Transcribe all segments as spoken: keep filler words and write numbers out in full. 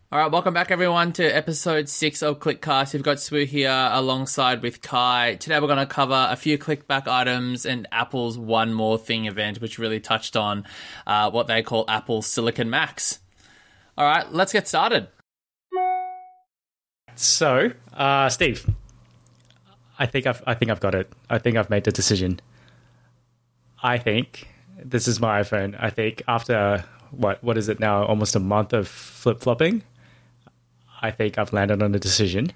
All right, welcome back, everyone, to episode six of ClickCast. We've got Swoo here alongside with Kai. Today, we're going to cover a few clickback items and Apple's One More Thing event, which really touched on uh, what they call Apple's Silicon Macs. All right, let's get started. So, uh, Steve, I think I've I think I've got it. I think I've made the decision. I think this is my iPhone. I think after what what is it now? Almost a month of flip flopping. I think I've landed on a decision,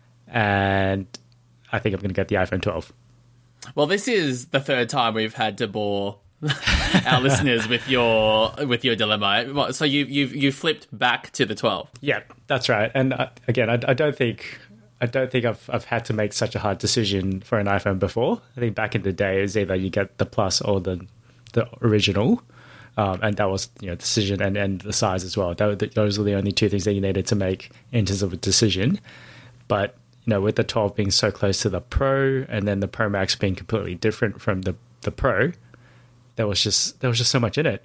and I think I'm going to get the iPhone twelve. Well, this is the third time we've had to bore our listeners with your with your dilemma. So you you you flipped back to the twelve. Yeah, that's right. And uh, again, I, I don't think I don't think I've I've had to make such a hard decision for an iPhone before. I think back in the day, it's either you get the Plus or the the original. Um, and that was, you know, decision and, and the size as well. That, those were the only two things that you needed to make in terms of a decision. But, you know, with the twelve being so close to the Pro and then the Pro Max being completely different from the, the Pro, there was just there was just so much in it.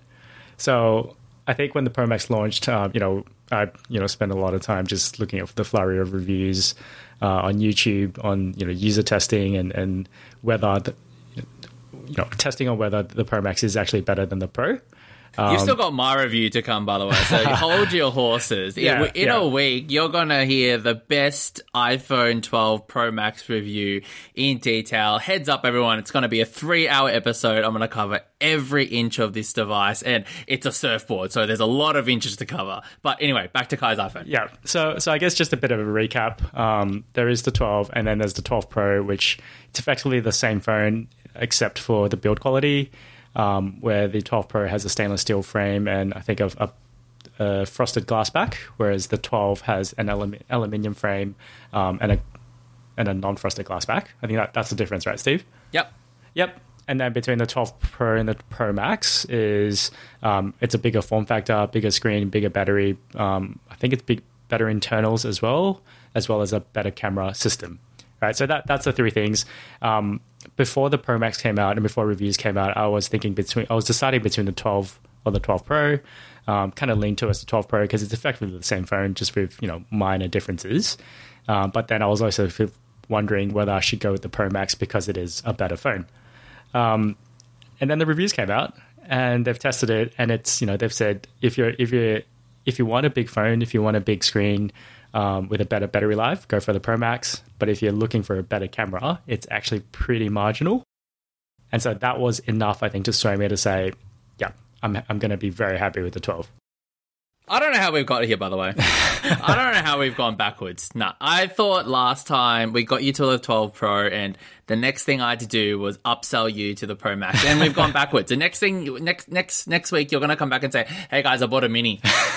So I think when the Pro Max launched, um, you know, I you know spent a lot of time just looking at the flurry of reviews uh, on YouTube, on you know user testing and and whether the, you know testing on whether the Pro Max is actually better than the Pro. Um, You've still got my review to come, by the way, so hold your horses. Yeah, in yeah. a week, you're going to hear the best iPhone twelve Pro Max review in detail. Heads up, everyone, it's going to be a three-hour episode. I'm going to cover every inch of this device, and it's a surfboard, so there's a lot of inches to cover. But anyway, back to Kai's iPhone. Yeah, so so I guess just a bit of a recap. Um, there is the twelve, and then there's the twelve Pro, which it's effectively the same phone, except for the build quality. Um, where the twelve Pro has a stainless steel frame and I think a, a, a frosted glass back, whereas the twelve has an alum- aluminium frame um, and a and a non-frosted glass back. I think that, that's the difference, right, Steve? Yep. Yep. And then between the twelve Pro and the Pro Max is um, it's a bigger form factor, bigger screen, bigger battery. Um, I think it's big, better internals as well, as well as a better camera system. Right, so that that's the three things. Um, before the Pro Max came out and before reviews came out, I was thinking between I was deciding between the twelve or the twelve Pro. Um, kind of leaned towards the twelve Pro because it's effectively the same phone, just with you know minor differences. Um, but then I was also wondering whether I should go with the Pro Max because it is a better phone. Um, and then the reviews came out and they've tested it, and it's you know they've said if you're if you if you want a big phone, if you want a big screen. Um, with a better battery life, go for the Pro Max. But if you're looking for a better camera, it's actually pretty marginal. And so that was enough, I think, to sway me to say, yeah, I'm I'm going to be very happy with the twelve. I don't know how we've got here, by the way. I don't know how we've gone backwards. Nah, I thought last time we got you to the twelve Pro, and the next thing I had to do was upsell you to the Pro Max, and we've gone backwards. The next thing, next next next week, you're going to come back and say, "Hey guys, I bought a Mini."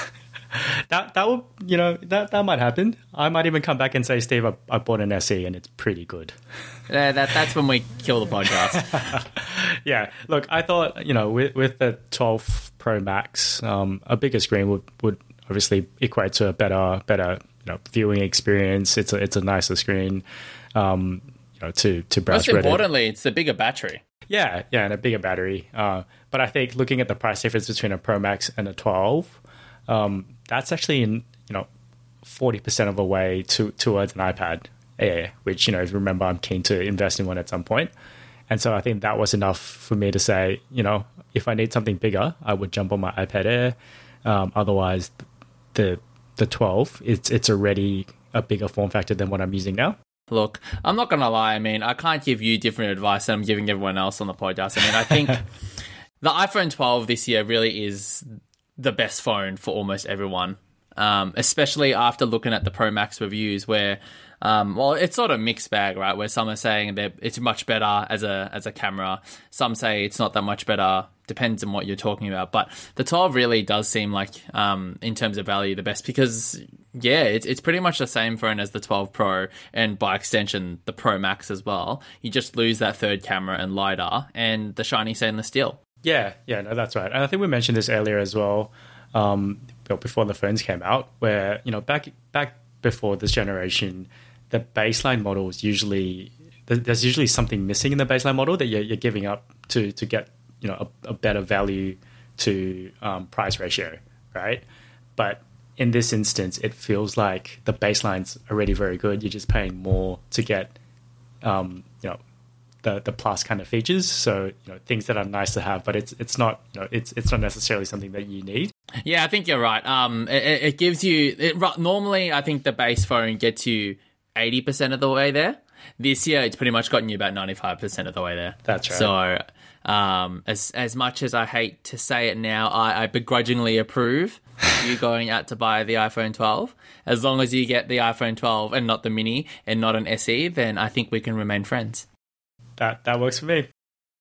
That that will you know that that might happen. I might even come back and say, Steve, I, I bought an S E and it's pretty good. Yeah, that that's when we kill the podcast. Yeah, look, I thought you know with with the twelve Pro Max, um, a bigger screen would, would obviously equate to a better better you know viewing experience. It's a it's a nicer screen, um, you know to to browse. Most importantly, it's the bigger battery. Yeah, yeah, and a bigger battery. Uh, but I think looking at the price difference between a Pro Max and a twelve. Um, that's actually in you know forty percent of a way to towards an iPad Air, which you know if you remember I'm keen to invest in one at some point, and so I think that was enough for me to say you know if I need something bigger I would jump on my iPad Air. Um, otherwise, the the twelve it's it's already a bigger form factor than what I'm using now. Look, I'm not gonna lie. I mean, I can't give you different advice than I'm giving everyone else on the podcast. I mean, I think the iPhone twelve this year really is the best phone for almost everyone, um, especially after looking at the Pro Max reviews where, um, well, it's sort of a mixed bag, right? Where some are saying that it's much better as a as a camera. Some say it's not that much better. Depends on what you're talking about. But the twelve really does seem like, um, in terms of value, the best because, yeah, it's, it's pretty much the same phone as the twelve Pro and by extension, the Pro Max as well. You just lose that third camera and LiDAR and the shiny stainless steel. Yeah, yeah, no, that's right. And I think we mentioned this earlier as well, um, before the phones came out, where, you know, back back before this generation, the baseline model is usually, there's usually something missing in the baseline model that you're, you're giving up to to get, you know, a, a better value to um, price ratio, right? But in this instance, it feels like the baseline's already very good. You're just paying more to get, um, you know, the the plus kind of features. So, you know, things that are nice to have, but it's it's not, you know, it's it's not necessarily something that you need. Yeah, I think you're right. Um, it, it gives you it, normally. I think the base phone gets you eighty percent of the way there. This year, it's pretty much gotten you about ninety-five percent of the way there. That's right. So, um, as as much as I hate to say it now, I, I begrudgingly approve you going out to buy the iPhone twelve. As long as you get the iPhone twelve and not the Mini and not an S E, then I think we can remain friends. That that works for me.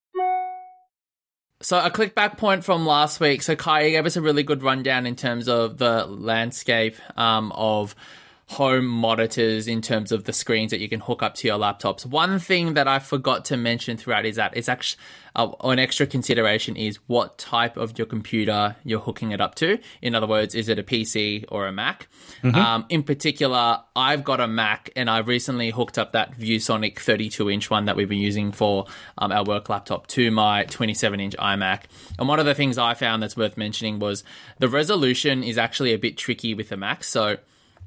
So a click back point from last week. So Kai gave us a really good rundown in terms of the landscape um, of home monitors in terms of the screens that you can hook up to your laptops. One thing that I forgot to mention throughout is that it's actually uh, an extra consideration is what type of your computer you're hooking it up to. In other words, is it a P C or a Mac? Mm-hmm. Um, in particular, I've got a Mac and I recently hooked up that ViewSonic thirty-two inch one that we've been using for um, our work laptop to my twenty-seven inch iMac. And one of the things I found that's worth mentioning was the resolution is actually a bit tricky with the Mac. So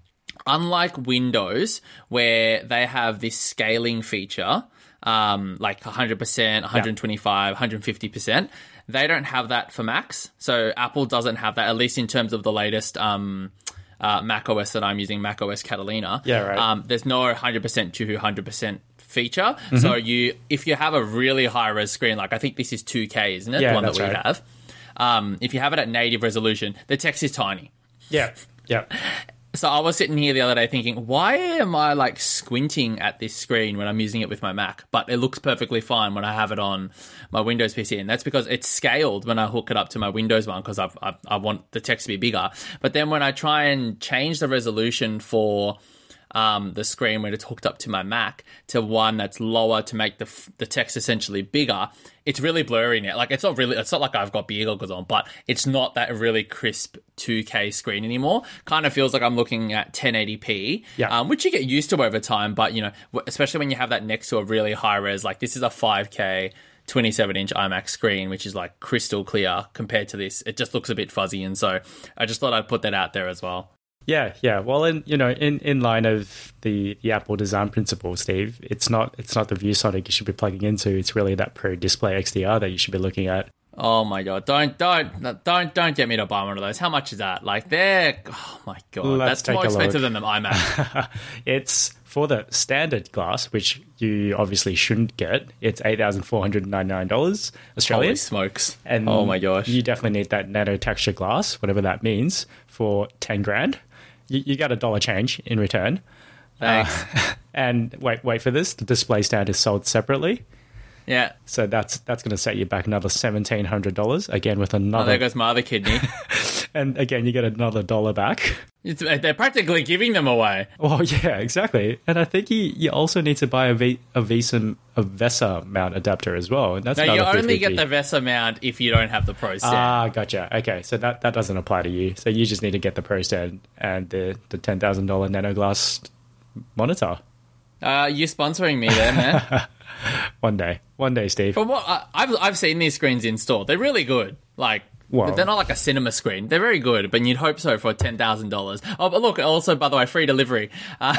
unlike Windows, where they have this scaling feature, um, like one hundred percent, one hundred twenty-five, one hundred fifty percent, they don't have that for Macs. So Apple doesn't have that, at least in terms of the latest um, uh, Mac O S that I'm using, Mac O S Catalina. Yeah, right. Um, there's no one hundred percent to one hundred percent feature. Mm-hmm. So you, if you have a really high-res screen, like I think this is two K, isn't it? Yeah, the one that's that we right. have. Um, if you have it at native resolution, the text is tiny. Yeah, yeah. So I was sitting here the other day thinking, why am I like squinting at this screen when I'm using it with my Mac? But it looks perfectly fine when I have it on my Windows P C. And that's because it's scaled when I hook it up to my Windows one because I, I, I want the text to be bigger. But then when I try and change the resolution for um, the screen when it's hooked up to my Mac to one that's lower to make the the text essentially bigger, it's really blurry now. Like it's not really, it's not like I've got beer goggles on, but it's not that really crisp two K screen anymore. Kind of feels like I'm looking at ten eighty p, yeah. um, which you get used to over time. But you know, especially when you have that next to a really high res, like this is a five K twenty-seven inch iMac screen, which is like crystal clear compared to this. It just looks a bit fuzzy, and so I just thought I'd put that out there as well. Yeah, yeah. Well, in you know, in, in line of the, the Apple design principle, Steve, it's not it's not the ViewSonic you should be plugging into. It's really that Pro Display X D R that you should be looking at. Oh my god! Don't don't don't don't get me to buy one of those. How much is that? Like they're oh my god, Let's that's more expensive than the iMac. It's for the standard glass, which you obviously shouldn't get. It's eight thousand four hundred ninety nine dollars Australian. Holy smokes! And oh my gosh, you definitely need that nano texture glass, whatever that means, for ten grand. You, you got a dollar change in return. Thanks. Uh, and wait, wait for this. The display stand is sold separately. Yeah. So that's that's going to set you back another seventeen hundred dollars again with another. Oh, there goes my other kidney. And again, you get another dollar back. It's, they're practically giving them away. Well, yeah, exactly. And I think you, you also need to buy a v, a VESA a VESA mount adapter as well. And that's no, you another only fifty. get the VESA mount if you don't have the Pro stand. Ah, gotcha. Okay, so that, that doesn't apply to you. So you just need to get the Pro stand and the the ten thousand dollar nano glass monitor. Uh, you're sponsoring me there, man. One day, one day, Steve. From what I, I've I've seen these screens in store, they're really good. Like. Well, they're not like a cinema screen. They're very good, but you'd hope so for ten thousand dollars. Oh, but look, also, by the way, free delivery. Uh-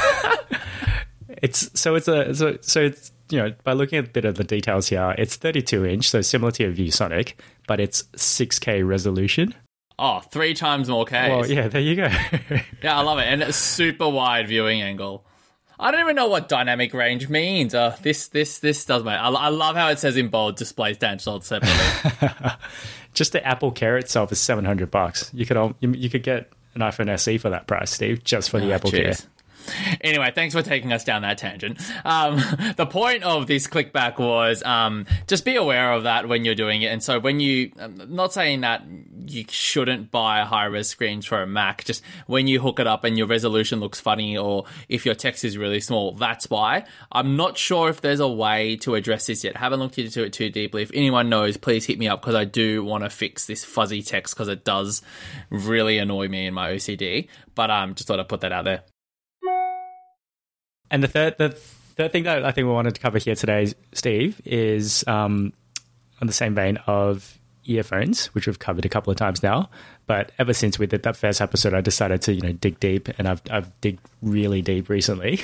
it's so it's a so, so it's you know by looking at a bit of the details here, it's thirty-two inch, so similar to your ViewSonic, but it's six K resolution. Oh, three times more Ks. Well, yeah, there you go. Yeah, I love it, and it's super wide viewing angle. I don't even know what dynamic range means. Uh, this this this does my. I, I love how it says in bold, display stand sold separately. Just the Apple Care itself is seven hundred bucks. You could you, you could get an iPhone S E for that price, Steve, just for the oh, Apple geez. Care. Anyway, thanks for taking us down that tangent. Um, the point of this clickback was um, just be aware of that when you're doing it. And so when you, I'm not saying that you shouldn't buy high-res screens for a Mac, just when you hook it up and your resolution looks funny or if your text is really small, that's why. I'm not sure if there's a way to address this yet. Haven't looked into it too deeply. If anyone knows, please hit me up because I do want to fix this fuzzy text because it does really annoy me in my O C D. But um, just thought I'd put that out there. And the third, the third thing that I think we wanted to cover here today, Steve, is um, on the same vein of earphones, which we've covered a couple of times now. But ever since we did that first episode, I decided to, you know, dig deep, and I've I've digged really deep recently.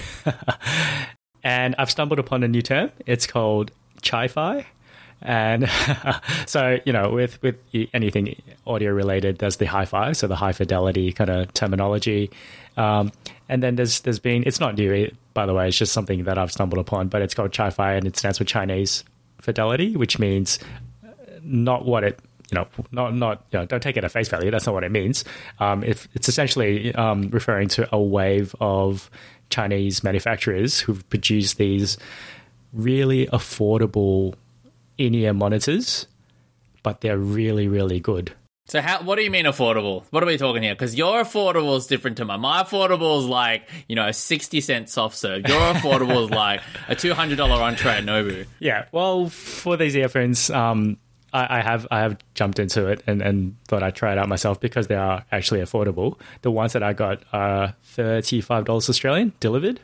And I've stumbled upon a new term. It's called Chi-Fi. And so, you know, with, with anything audio related, there's the hi-fi, so the high fidelity kind of terminology. Um, and then there's there's been, it's not new, by the way, it's just something that I've stumbled upon, but it's called Chi-Fi, and it stands for Chinese fidelity, which means not what it, you know, not, not you know, don't take it at face value. That's not what it means. Um, if, it's essentially um, referring to a wave of Chinese manufacturers who've produced these really affordable in-ear monitors, but they're really, really good. So how? What do you mean affordable? What are we talking here? Because your affordable is different to mine. My affordable is like, you know, a sixty cent soft serve. Your affordable is like a two hundred dollars entree at Nobu. Yeah, well, for these earphones, um, I, I have I have jumped into it and, and thought I'd try it out myself because they are actually affordable. The ones that I got are thirty-five dollars Australian delivered.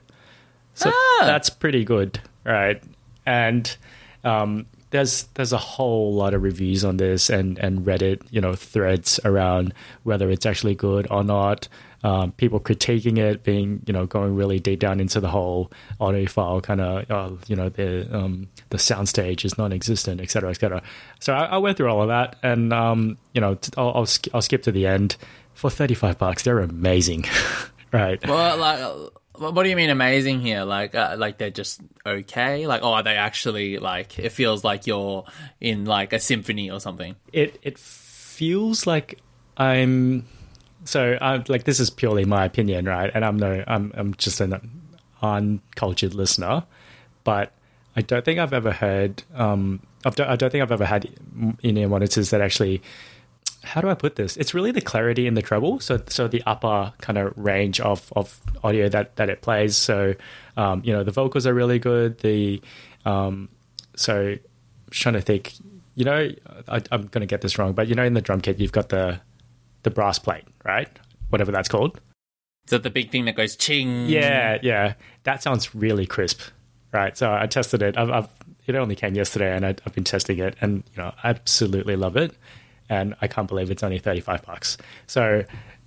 So ah. That's pretty good, right? And um There's there's a whole lot of reviews on this and, and Reddit, you know, threads around whether it's actually good or not. Um, people critiquing it, being, you know, going really deep down into the whole audiophile kind of, uh, you know, the um, the soundstage is non-existent, et cetera, et cetera. So I, I went through all of that, and um, you know, I'll, I'll I'll skip to the end. For thirty-five bucks, they're amazing, right? Well, like. What do you mean amazing here? Like, uh, like they're just okay? Like, oh, are they actually, like, it feels like you're in, like, a symphony or something? It it feels like I'm... So, I'm, like, this is purely my opinion, right? And I'm no... I'm, I'm just an uncultured listener. But I don't think I've ever heard... Um, I've don't, I don't think I've ever had in-ear monitors that actually... How do I put this? It's really the clarity in the treble. So, so the upper kind of range of, of audio that, that it plays. So, um, you know, the vocals are really good. The, um, so I'm trying to think, you know, I, I'm going to get this wrong, but you know, in the drum kit, you've got the, the brass plate, right? Whatever that's called. Is that the big thing that goes ching? Yeah. Yeah. That sounds really crisp. Right. So I tested it. I've, I've it only came yesterday and I, I've been testing it and, you know, I absolutely love it. And I can't believe it's only thirty-five bucks. So,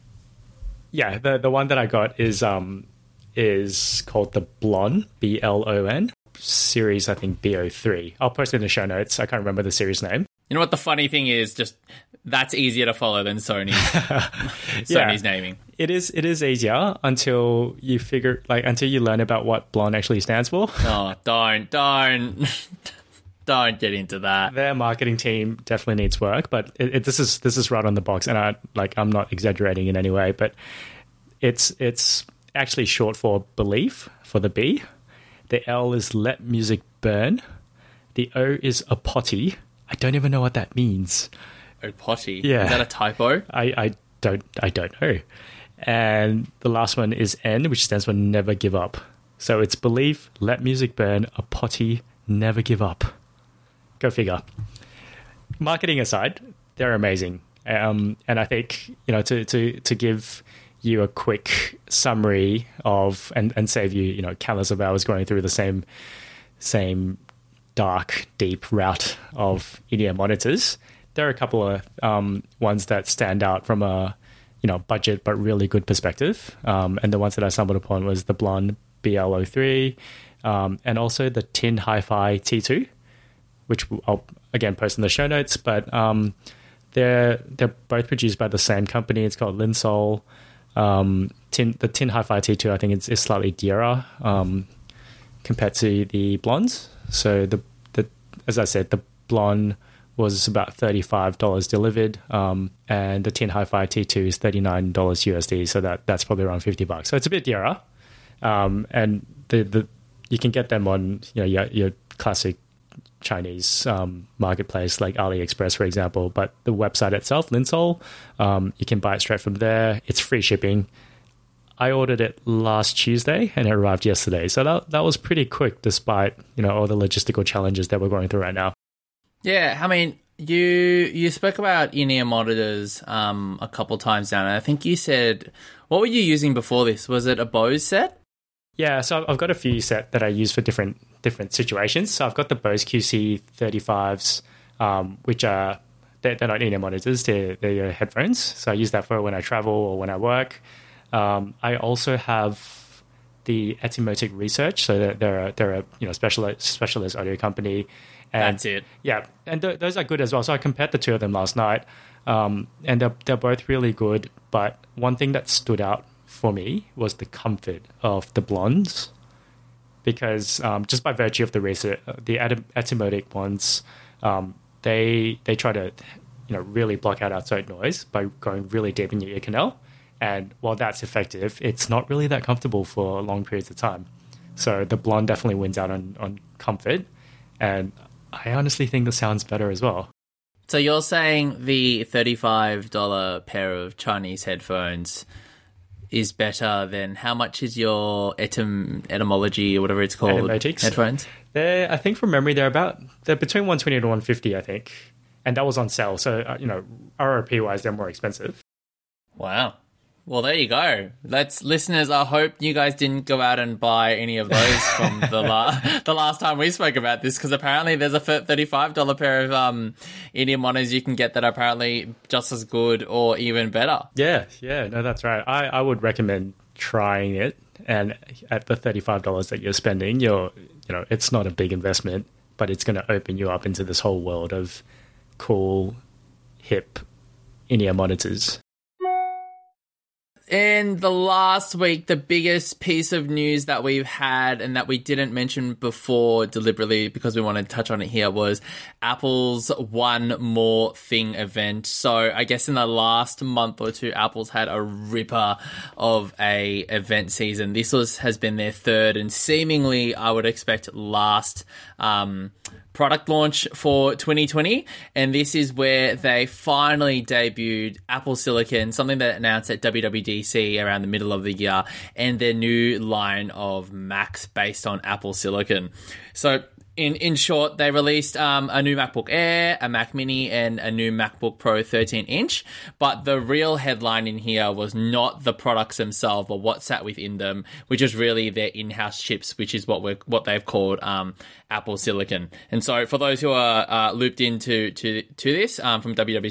yeah, the the one that I got is um is called the Blon, B L O N, series, I think, B O three. I'll post it in the show notes. I can't remember the series name. You know what the funny thing is? Just that's easier to follow than Sony's, Sony's yeah, naming. It is it is easier until you figure, like, until you learn about what Blon actually stands for. Oh, don't, don't. Don't get into that. Their marketing team definitely needs work, but it, it, this is this is right on the box, and I like I'm not exaggerating in any way, but it's it's actually short for belief for the B. The L is let music burn. The O is a potty. I don't even know what that means. Oh, potty. Yeah, is that a typo? I, I don't I don't know. And the last one is N, which stands for never give up. So it's belief, let music burn, a potty, never give up. Go figure. Marketing aside, they're amazing. Um, and I think, you know, to, to, to give you a quick summary of, and, and save you, you know, countless of hours going through the same, same dark, deep route of in-ear monitors, there are a couple of um, ones that stand out from a, you know, budget, but really good perspective. Um, and the ones that I stumbled upon was the Blon B L O three, um, and also the Tin Hi-Fi T two, which I'll again post in the show notes, but um, they're they're both produced by the same company. It's called Linsol. Um, tin, the Tin Hi-Fi T two, I think, is, is slightly dearer um, compared to the Blons. So the the as I said, the Blon was about thirty-five dollars delivered, um, and the Tin Hi-Fi T two is thirty-nine dollars U S D. So that that's probably around fifty bucks. So it's a bit dearer, um, and the the you can get them on, you know, your, your classic Chinese um, marketplace like AliExpress, for example, but the website itself, Linsol, um, you can buy it straight from there. It's free shipping. I ordered it last Tuesday and it arrived yesterday, so that that was pretty quick, despite, you know, all the logistical challenges that we're going through right now. Yeah, I mean, you you spoke about in-ear monitors um, a couple times now, and I think you said, what were you using before this? Was it a Bose set? Yeah, so I've got a few set that I use for different different situations. So I've got the Bose Q C thirty-fives, um, which are they're, they're not in-ear monitors, they're, they're your headphones. So I use that for when I travel or when I work. Um, I also have the Etymotic Research. So they're, they're, a, they're a you know specialized, specialist audio company. And, That's it. Yeah, and th- those are good as well. So I compared the two of them last night, um, and they're, they're both really good. But one thing that stood out for me was the comfort of the Blondes, because um, just by virtue of the research, the Etymotic ones, um, they they try to you know really block out outside noise by going really deep in your ear canal. And while that's effective, it's not really that comfortable for long periods of time. So the Blonde definitely wins out on, on comfort, and I honestly think the sound's better as well. So you're saying the thirty-five dollars pair of Chinese headphones is better than, how much is your etym, etymology or whatever it's called Etymotics headphones? They're, I think from memory, they're about, they're between one twenty to one fifty, I think. And that was on sale. So, uh, you know, R R P wise, they're more expensive. Wow. Well, there you go. Let's, listeners, I hope you guys didn't go out and buy any of those from the la- the last time we spoke about this, because apparently there's a thirty-five dollars pair of um, in-ear monitors you can get that are apparently just as good or even better. Yeah, yeah, no, that's right. I, I would recommend trying it, and at the thirty-five dollars that you're spending, you're, you know, it's not a big investment, but it's going to open you up into this whole world of cool, hip in-ear monitors. In the last week, the biggest piece of news that we've had and that we didn't mention before deliberately because we wanted to touch on it here was Apple's One More Thing event. So I guess in the last month or two, Apple's had a ripper of a event season. This was has been their third and seemingly, I would expect, last um, product launch for twenty twenty, and this is where they finally debuted Apple Silicon, something they announced at W W D C around the middle of the year, and their new line of Macs based on Apple Silicon. So in in short, they released um, a new MacBook Air, a Mac Mini, and a new MacBook Pro thirteen inch, but the real headline in here was not the products themselves or what sat within them, which is really their in-house chips, which is what we're what they've called um, Apple Silicon. And so for those who are uh, looped into to to this um, from W W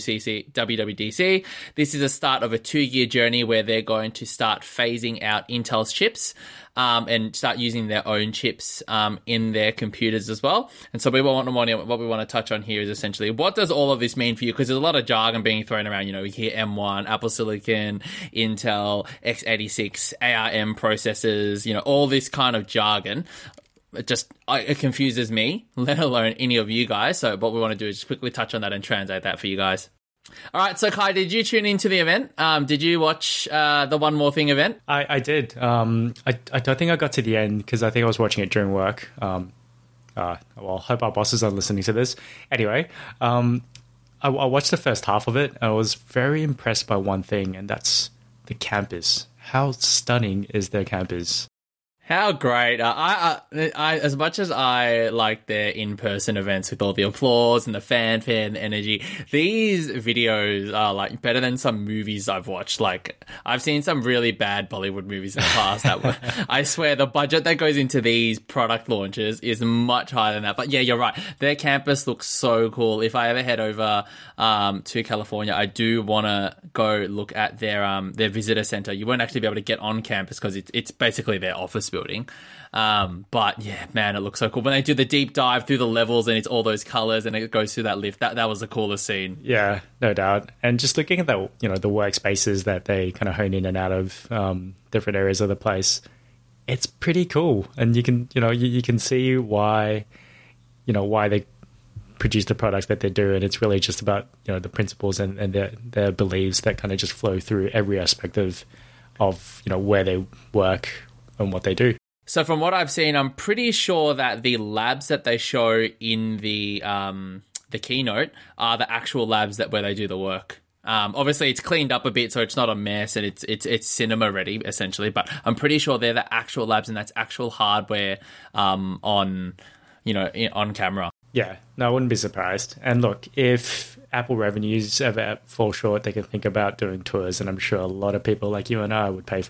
D C, this is a start of a two-year journey where they're going to start phasing out Intel's chips um, and start using their own chips um, in their computers as well. And so we want to what we want to touch on here is essentially, what does all of this mean for you? Because there's a lot of jargon being thrown around. You know, we hear M one, Apple Silicon, Intel, x eighty-six, A R M processors, you know, all this kind of jargon. It just it confuses me, let alone any of you guys. So what we want to do is just quickly touch on that and translate that for you guys. All right, so Kai, did you tune into the event? Um, did you watch uh, the One More Thing event? I, I did. Um, I, I don't think I got to the end because I think I was watching it during work. Um, uh, well, I hope our bosses are listening to this. Anyway, um, I, I watched the first half of it. And I was very impressed by one thing, and that's the campus. How stunning is their campus? How great. Uh, I, I, I, as much as I like their in-person events with all the applause and the fanfare and the energy, these videos are like better than some movies I've watched. Like, I've seen some really bad Bollywood movies in the past that were, I swear the budget that goes into these product launches is much higher than that. But yeah, you're right. Their campus looks so cool. If I ever head over um, to California, I do want to go look at their um, their visitor center. You won't actually be able to get on campus because it's, it's basically their office building. Um, but yeah, man, it looks so cool when they do the deep dive through the levels and it's all those colors and it goes through that lift. That that was the coolest scene. Yeah, no doubt. And just looking at the you know the workspaces that they kind of hone in and out of um, different areas of the place, it's pretty cool. And you can you know you, you can see why you know why they produce the products that they do, and it's really just about you know the principles and, and their their beliefs that kind of just flow through every aspect of of you know where they work and what they do. So from what I've seen, I'm pretty sure that the labs that they show in the um, the keynote are the actual labs that where they do the work. Um, obviously, it's cleaned up a bit, so it's not a mess, and it's it's it's cinema ready essentially. But I'm pretty sure they're the actual labs, and that's actual hardware um, on you know on camera. Yeah, no, I wouldn't be surprised. And look, if Apple revenues ever fall short, they can think about doing tours, and I'm sure a lot of people like you and I would pay for it.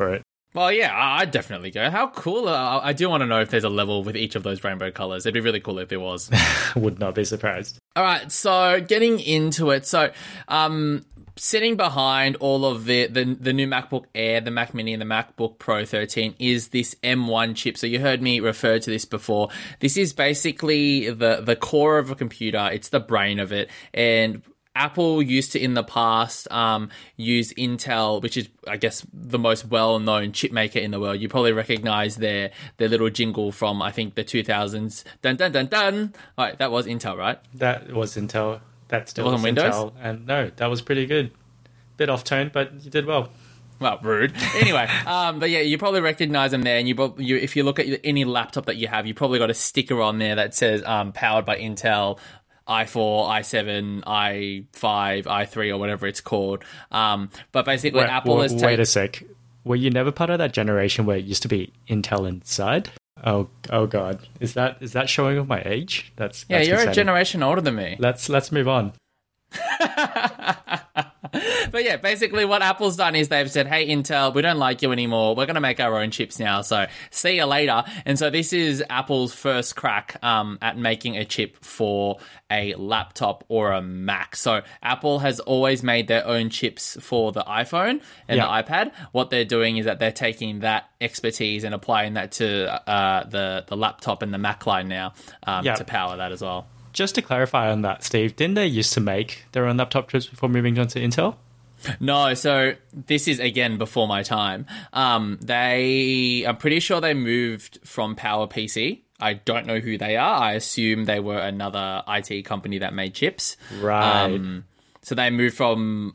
Well, yeah, I- I'd definitely go. How cool. Uh, I do want to know if there's a level with each of those rainbow colors. It'd be really cool if there was. Would not be surprised. All right, so getting into it. So, um, sitting behind all of the, the the new MacBook Air, the Mac Mini, and the MacBook Pro thirteen is this M one chip. So you heard me refer to this before. This is basically the, the core of a computer. It's the brain of it. And Apple used to, in the past, um, use Intel, which is, I guess, the most well-known chip maker in the world. You probably recognize their their little jingle from, I think, the two thousands. Dun, dun, dun, dun. All right, that was Intel, right? That was Intel. That still It was wasn't Windows? Intel. And no, that was pretty good. Bit off tone, but you did well. Well, rude. Anyway, um, but yeah, you probably recognize them there. And you, prob- you, if you look at any laptop that you have, you probably got a sticker on there that says um, powered by Intel, i four, i seven, i five, i three, or whatever it's called. Um, but basically, Wait, Apple wait, has wait taken... a sec. Were you never part of that generation where it used to be Intel inside? Oh, oh God, is that is that showing off my age? That's, Yeah, that's you're concerning. a generation older than me. Let's let's move on. But yeah, basically what Apple's done is they've said, hey, Intel, we don't like you anymore. We're going to make our own chips now. So see you later. And so this is Apple's first crack um, at making a chip for a laptop or a Mac. So Apple has always made their own chips for the iPhone and Yeah. the iPad. What they're doing is that they're taking that expertise and applying that to uh, the, the laptop and the Mac line now um, Yeah. to power that as well. Just to clarify on that, Steve, didn't they used to make their own laptop chips before moving on to Intel? No, so this is again before my time. Um, they, I'm pretty sure they moved from PowerPC. I don't know who they are. I assume they were another I T company that made chips. Right. Um, so they moved from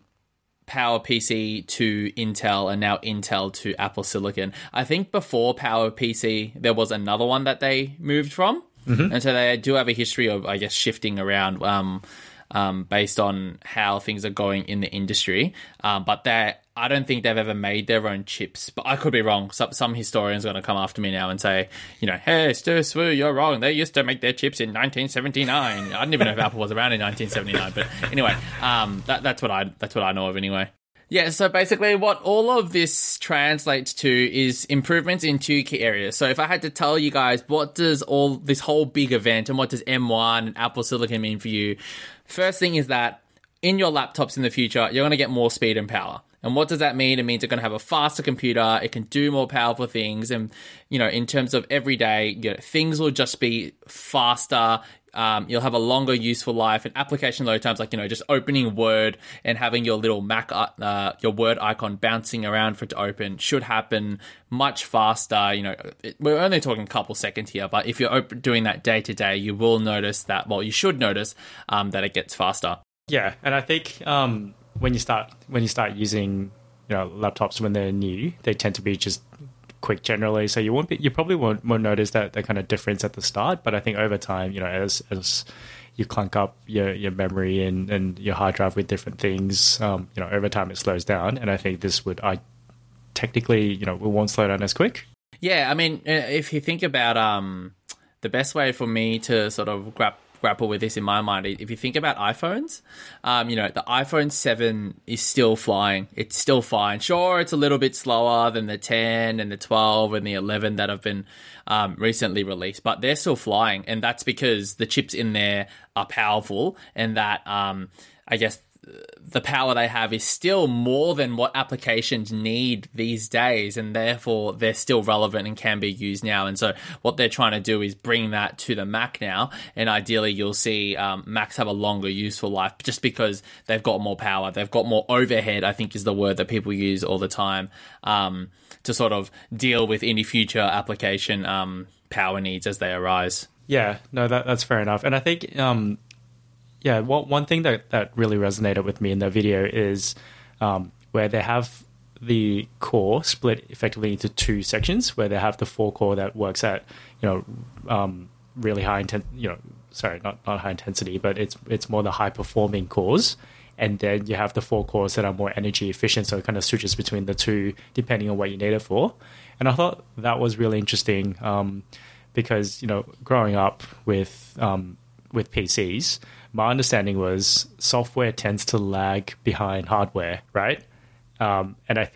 PowerPC to Intel and now Intel to Apple Silicon. I think before PowerPC, there was another one that they moved from. Mm-hmm. And so they do have a history of, I guess, shifting around um, um, based on how things are going in the industry. Um, but they, I don't think they've ever made their own chips. But I could be wrong. Some, some historian's going to come after me now and say, you know, hey, Stu Swoo, you're wrong. They used to make their chips in nineteen seventy-nine. I didn't even know if Apple was around in nineteen seventy-nine. But anyway, um, that, that's what I that's what I know of anyway. Yeah, so basically what all of this translates to is improvements in two key areas. So if I had to tell you guys what does all this whole big event and what does M one and Apple Silicon mean for you, first thing is that in your laptops in the future, you're going to get more speed and power. And what does that mean? It means you're going to have a faster computer. It can do more powerful things. And, you know, in terms of every day, you know, things will just be faster. Um, you'll have a longer useful life and application load times, like, you know, just opening Word and having your little Mac, uh, your Word icon bouncing around for it to open should happen much faster. You know, it, we're only talking a couple seconds here, but if you're op- doing that day to day, you will notice that, well, you should notice um, that it gets faster. Yeah, and I think um, when you start when you start using, you know, laptops when they're new, they tend to be just quick generally. So you won't be, you probably won't, won't notice that that kind of difference at the start. But I think over time, you know, as as you clunk up your your memory and, and your hard drive with different things, um, you know, over time it slows down. And I think this would, I technically, you know, it won't slow down as quick. Yeah, I mean, if you think about um, the best way for me to sort of grab grapple with this in my mind, if you think about iPhones, um, you know, the iPhone seven is still flying. It's still fine. Sure, it's a little bit slower than the ten and the twelve and the eleven that have been um, recently released, but they're still flying. And that's because the chips in there are powerful and that, um, I guess, the power they have is still more than what applications need these days, and therefore they're still relevant and can be used now. And so what they're trying to do is bring that to the Mac now, and ideally you'll see um, Macs have a longer useful life just because they've got more power, they've got more overhead, I think is the word that people use all the time, um, to sort of deal with any future application um, power needs as they arise. Yeah, no, that, that's fair enough. And I think um, yeah, one one thing that, that really resonated with me in the video is um, where they have the core split effectively into two sections, where they have the four core that works at, you know, um, really high intent, you know, sorry, not, not high intensity, but it's it's more the high performing cores. And then you have the four cores that are more energy efficient, so it kind of switches between the two depending on what you need it for. And I thought that was really interesting um, because, you know, growing up with um, with P Cs, my understanding was software tends to lag behind hardware, right? Um, and I think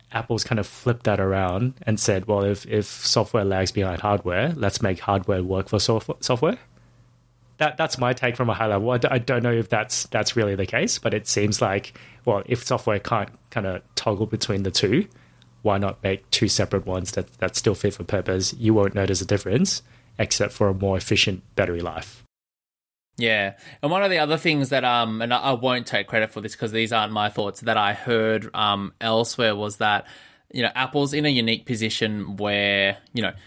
Apple's kind of flipped that around and said, well, if, if software lags behind hardware, let's make hardware work for soft- software. That That's my take from a high level. I, d- I don't know if that's that's really the case, but it seems like, well, if software can't kind of toggle between the two, why not make two separate ones that, that still fit for purpose? You won't notice a difference, except for a more efficient battery life. Yeah. And one of the other things that, um, and I won't take credit for this because these aren't my thoughts, that I heard um, elsewhere was that, you know, Apple's in a unique position where, you know,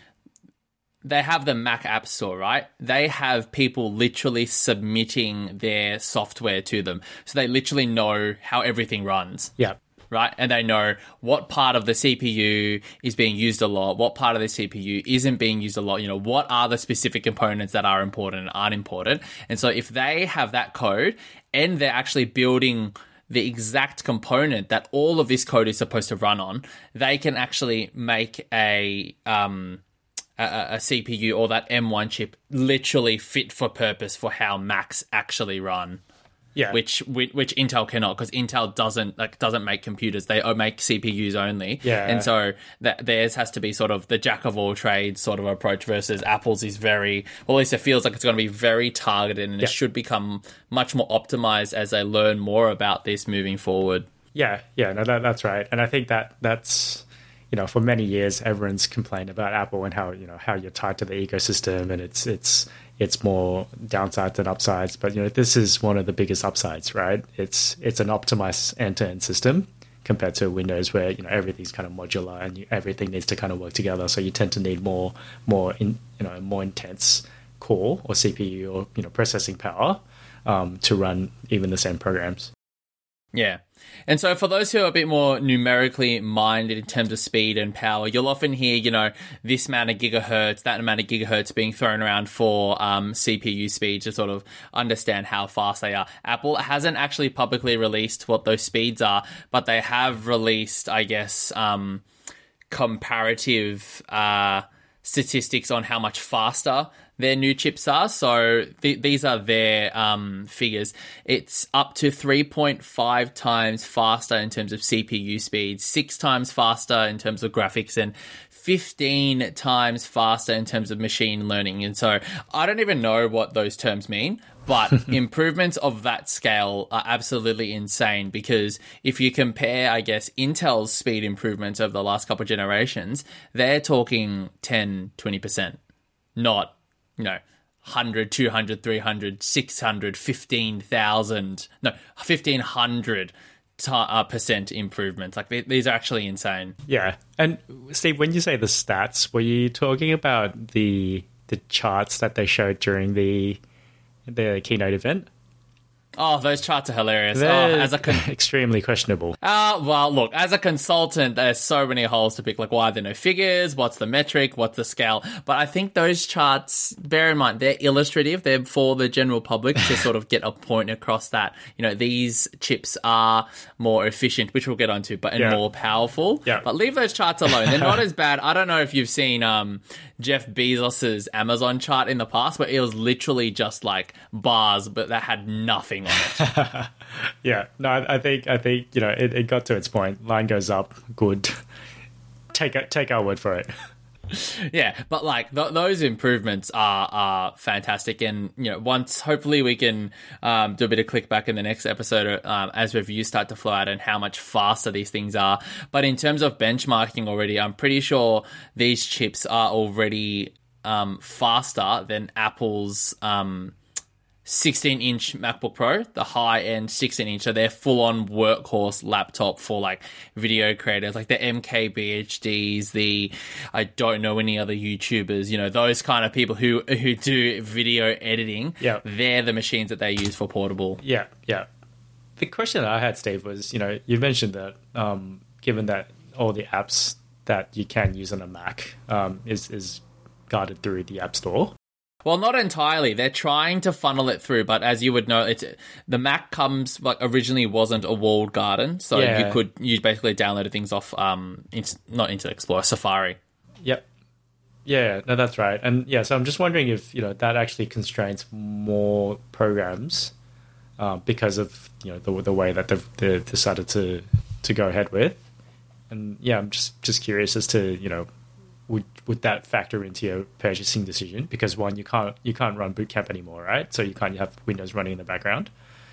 they have the Mac App Store, right? They have people literally submitting their software to them. So they literally know how everything runs. Yeah. Right? And they know what part of the C P U is being used a lot, what part of the C P U isn't being used a lot, you know, what are the specific components that are important and aren't important. And so if they have that code and they're actually building the exact component that all of this code is supposed to run on, they can actually make a um a, a C P U or that M one chip literally fit for purpose for how Macs actually run. Yeah, which which, which Intel cannot, because Intel doesn't like doesn't make computers; they make C P Us only. Yeah, and so that theirs has to be sort of the jack of all trades sort of approach versus Apple's is very well. At least it feels like it's going to be very targeted, and yeah. it should become much more optimized as they learn more about this moving forward. Yeah, yeah, no, that, that's right, and I think that that's. You know, for many years, everyone's complained about Apple and how, you know, how you're tied to the ecosystem and it's it's it's more downsides than upsides. But, you know, this is one of the biggest upsides, right? It's it's an optimized end-to-end system compared to Windows where, you know, everything's kind of modular and you, everything needs to kind of work together. So you tend to need more more in, you know, more intense core or C P U or, you know, processing power um, to run even the same programs. Yeah. And so for those who are a bit more numerically minded in terms of speed and power, you'll often hear, you know, this amount of gigahertz, that amount of gigahertz being thrown around for um, C P U speed to sort of understand how fast they are. Apple hasn't actually publicly released what those speeds are, but they have released, I guess, um, comparative uh, statistics on how much faster their new chips are. So th- these are their um, figures. It's up to three point five times faster in terms of C P U speed, six times faster in terms of graphics, and fifteen times faster in terms of machine learning. And so I don't even know what those terms mean, but improvements of that scale are absolutely insane, because if you compare, I guess, Intel's speed improvements over the last couple of generations, they're talking ten, twenty percent, not, you know, one hundred, two hundred, three hundred, six hundred, fifteen thousand, no, fifteen hundred uh, percent improvements. Like, they, these are actually insane. Yeah. And Steve, when you say the stats, were you talking about the the charts that they showed during the the keynote event? Oh, those charts are hilarious. Oh, They're as a con- extremely questionable. Uh, well, look, as a consultant, there's so many holes to pick. Like, why are there no figures? What's the metric? What's the scale? But I think those charts, bear in mind, they're illustrative. They're for the general public to sort of get a point across that, you know, these chips are more efficient, which we'll get onto, but and Yeah. more powerful. Yeah. But leave those charts alone. They're not as bad. I don't know if you've seen um, Jeff Bezos's Amazon chart in the past, where it was literally just like bars, but that had nothing on it. Yeah, no, I, I think I think you know it, it got to its point. Line goes up, good. Take it, take our word for it. Yeah, but like th- those improvements are are fantastic, and you know, once hopefully we can um, do a bit of click back in the next episode um, as reviews start to flow out and how much faster these things are. But in terms of benchmarking already, I'm pretty sure these chips are already um, faster than Apple's Um, sixteen inch MacBook Pro, the high-end sixteen inch, so they're full-on workhorse laptop for, like, video creators, like the M K B H Ds, the, I don't know any other YouTubers, you know, those kind of people who who do video editing. Yeah. They're the machines that they use for portable. Yeah, yeah. The question that I had, Steve, was, you know, you mentioned that um, given that all the apps that you can use on a Mac um, is, is guarded through the App Store. Well, not entirely. They're trying to funnel it through, but as you would know, it's the Mac comes like originally wasn't a walled garden, so Yeah. you could you basically downloaded things off um into, not Internet Explorer, Safari. Yep. Yeah, no, that's right. And yeah, so I'm just wondering if, you know, that actually constrains more programs um, because of, you know, the, the way that they've, they've decided to, to go ahead with. And yeah, I'm just just curious as to, you know, would would that factor into your purchasing decision? Because one, you can't you can't run Boot Camp anymore, right? So you can't have Windows running in the background.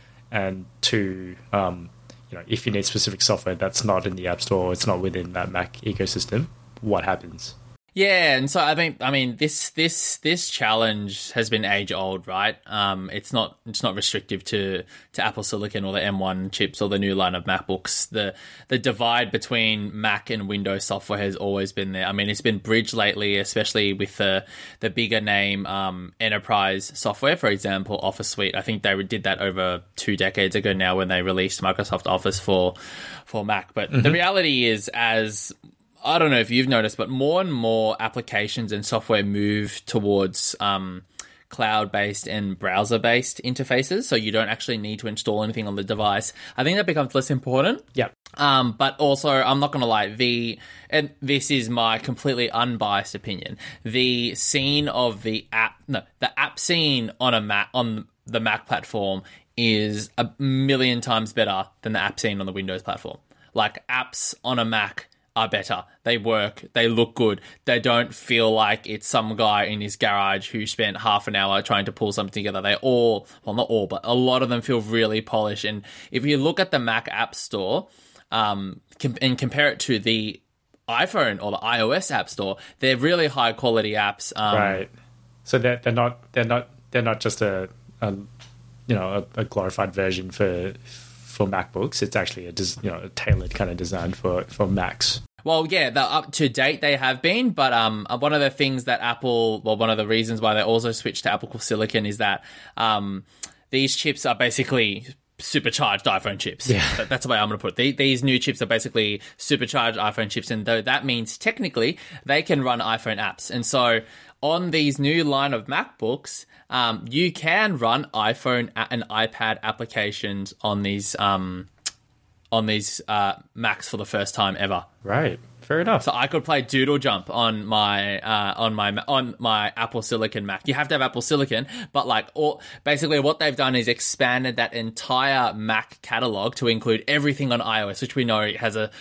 And two, um, you know, if you need specific software that's not in the App Store, it's not within that Mac ecosystem, what happens? Yeah, and so I think I mean this this this challenge has been age old, right? Um, it's not it's not restrictive to, to Apple Silicon or the M one chips or the new line of MacBooks. The the divide between Mac and Windows software has always been there. I mean, it's been bridged lately, especially with the the bigger name um, enterprise software, for example, Office Suite. I think they did that over two decades ago now when they released Microsoft Office for for Mac. But mm-hmm. the reality is, as I don't know if you've noticed, but more and more applications and software move towards um, cloud-based and browser-based interfaces, so you don't actually need to install anything on the device. I think that becomes less important. Yeah. Um, but also, I'm not going to lie, the and this is my completely unbiased opinion. The scene of the app, no, the app scene on a Mac on the Mac platform is a million times better than the app scene on the Windows platform. Like, apps on a Mac are better. They work. They look good. They don't feel like it's some guy in his garage who spent half an hour trying to pull something together. They all, well, not all, but a lot of them feel really polished. And if you look at the Mac App Store um, com- and compare it to the iPhone or the iOS App Store, they're really high quality apps. Um, right. So they're they're not they're not they're not just a, a you know a, a glorified version for. For MacBooks, it's actually a des- you know a tailored kind of design for, for Macs. Well, yeah, the up to date they have been, but um, one of the things that Apple, well, one of the reasons why they also switched to Apple Silicon is that um, these chips are basically supercharged iPhone chips. Yeah. That's the way I'm going to put it. These new chips are basically supercharged iPhone chips, and though that means technically they can run iPhone apps. And so on these new line of MacBooks, um, you can run iPhone and iPad applications on these um, on these uh, Macs for the first time ever. Right. Fair enough. So I could play Doodle Jump on my uh, on my on my Apple Silicon Mac. You have to have Apple Silicon, but like all basically what they've done is expanded that entire Mac catalog to include everything on iOS, which we know has a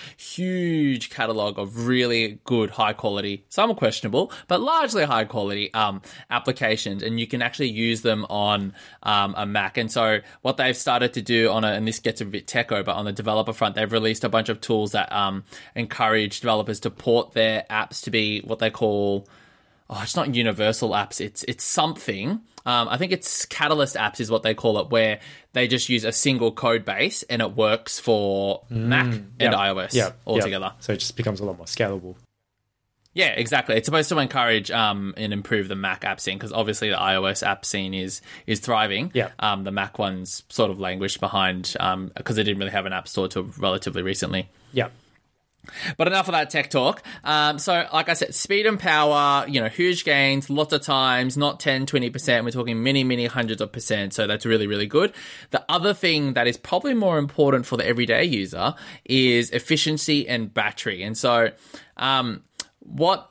huge catalog of really good, high quality, some are questionable, but largely high quality um, applications, and you can actually use them on um, a Mac. And so what they've started to do on a, and this gets a bit techo, but on the developer front, they've released a bunch of tools that um, encourage developers to port their apps to be what they call, oh, it's not universal apps. It's it's something. Um, I think it's Catalyst apps is what they call it, where they just use a single code base and it works for mm, Mac and yep, iOS yep, altogether. Yep. So it just becomes a lot more scalable. Yeah, exactly. It's supposed to encourage um, and improve the Mac app scene, because obviously the iOS app scene is is thriving. Yeah. Um, the Mac one's sort of languished behind because um, they didn't really have an app store till relatively recently. Yeah. But enough of that tech talk. Um, so, like I said, speed and power, you know, huge gains, lots of times, not ten, twenty percent. We're talking many, many hundreds of percent. So that's really, really good. The other thing that is probably more important for the everyday user is efficiency and battery. And so um, what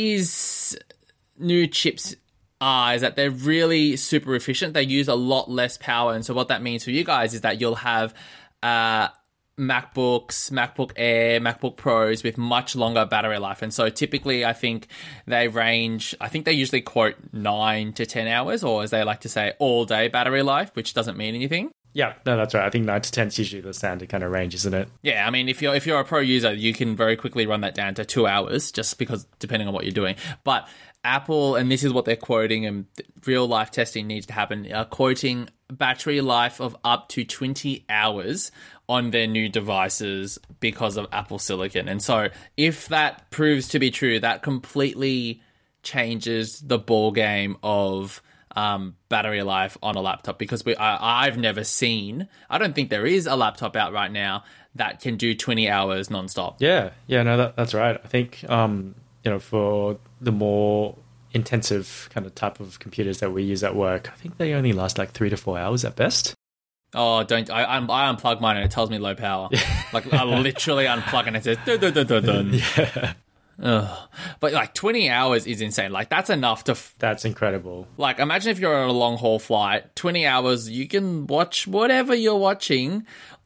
these new chips are is that they're really super efficient. They use a lot less power. And so what that means for you guys is that you'll have uh, MacBooks, MacBook Air, MacBook Pros with much longer battery life. And so typically I think they range, I think they usually quote nine to ten hours, or as they like to say, all day battery life, which doesn't mean anything. Yeah, no, that's right. I think nine to ten is usually the standard kind of range, isn't it? Yeah, I mean, if you're if you're a pro user, you can very quickly run that down to two hours, just because depending on what you're doing. But Apple, and this is what they're quoting, and real life testing needs to happen, are quoting battery life of up to twenty hours on their new devices because of Apple Silicon. And so if that proves to be true, that completely changes the ball game of um, battery life on a laptop, because we, I, I've never seen, I don't think there is a laptop out right now that can do twenty hours nonstop. Yeah, yeah, no, that, that's right. I think, um, you know, for the more intensive kind of type of computers that we use at work, I think they only last like three to four hours at best. Oh, don't, I, I, I unplug mine and it tells me low power. Like, I literally unplug and it says, dun, dun, dun, dun, dun. Yeah. Ugh. But like twenty hours is insane. Like, that's enough to... F- that's incredible. Like, imagine if you're on a long haul flight, twenty hours, you can watch whatever you're watching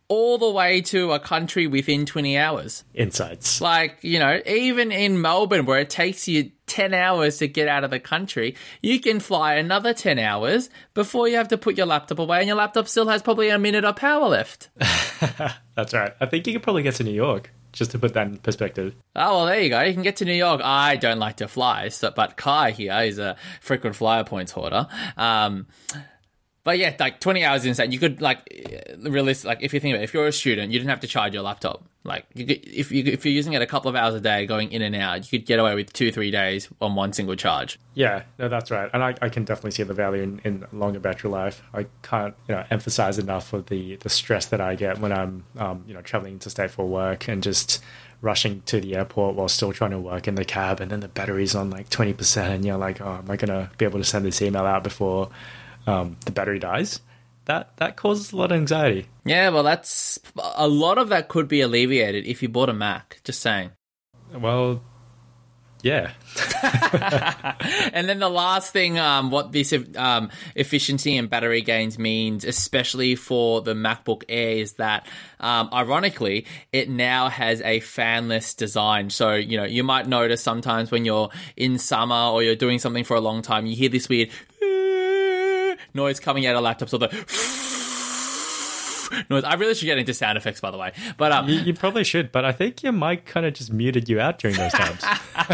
all the way to a country within twenty hours. Insights. Like, you know, even in Melbourne, where it takes you ten hours to get out of the country, you can fly another ten hours before you have to put your laptop away, and your laptop still has probably a minute of power left. That's right. I think you could probably get to New York, just to put that in perspective. Oh, well, there you go. You can get to New York. I don't like to fly, so, but Kai here is a frequent flyer points hoarder. Um... But yeah, like twenty hours inside, you could like realistic. Like if you think about it, if you're a student, you didn't have to charge your laptop. Like you could, if you if you're using it a couple of hours a day, going in and out, you could get away with two three days on one single charge. Yeah, no, that's right, and I, I can definitely see the value in, in longer battery life. I can't you know emphasize enough of the the stress that I get when I'm um, you know traveling interstate for work and just rushing to the airport while still trying to work in the cab, and then the battery's on like twenty percent, and you're like, oh, am I gonna be able to send this email out before Um, the battery dies? That that causes a lot of anxiety. Yeah, well, that's a lot of that could be alleviated if you bought a Mac. Just saying. Well, yeah. And then the last thing, um, what this um, efficiency and battery gains means, especially for the MacBook Air, is that, um, ironically, it now has a fanless design. So, you know, you might notice sometimes when you're in summer or you're doing something for a long time, you hear this weird noise coming out of laptops, or the noise. I really should get into sound effects, by the way. But um, you, you probably should. But I think your mic kind of just muted you out during those times.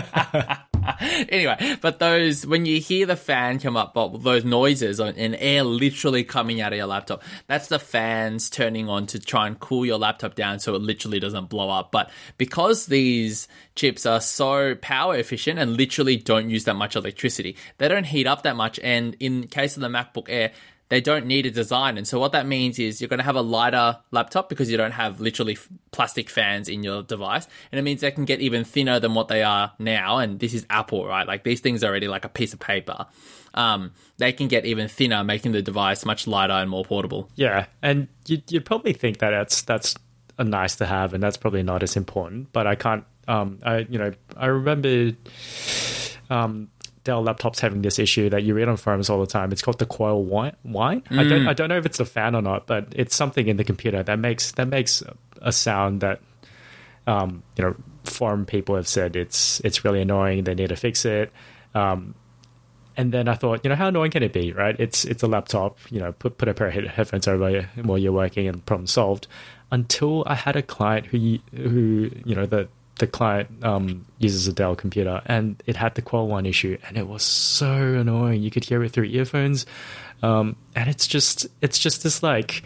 Anyway, but those when you hear the fan come up, but those noises and air literally coming out of your laptop, that's the fans turning on to try and cool your laptop down so it literally doesn't blow up. But because these chips are so power efficient and literally don't use that much electricity, they don't heat up that much. And in case of the MacBook Air, they don't need a design. And so what that means is you're going to have a lighter laptop because you don't have literally f- plastic fans in your device. And it means they can get even thinner than what they are now. And this is Apple, right? Like these things are already like a piece of paper. Um, they can get even thinner, making the device much lighter and more portable. Yeah. And you'd, you'd probably think that that's, that's a nice to have, and that's probably not as important. But I can't, um, I, you know, I remember, um, Dell laptops having this issue that you read on forums all the time. It's called the coil whine. whine. Mm. I don't I don't know if it's the fan or not, but it's something in the computer that makes that makes a sound that um, you know forum people have said it's it's really annoying. They need to fix it. Um, and then I thought, you know, how annoying can it be, right? It's it's a laptop. You know, put put a pair of headphones over while you're working and problem solved. Until I had a client who who you know the. the client um, uses a Dell computer, and it had the coil whine issue, and it was so annoying. You could hear it through earphones, um, and it's just it's just this like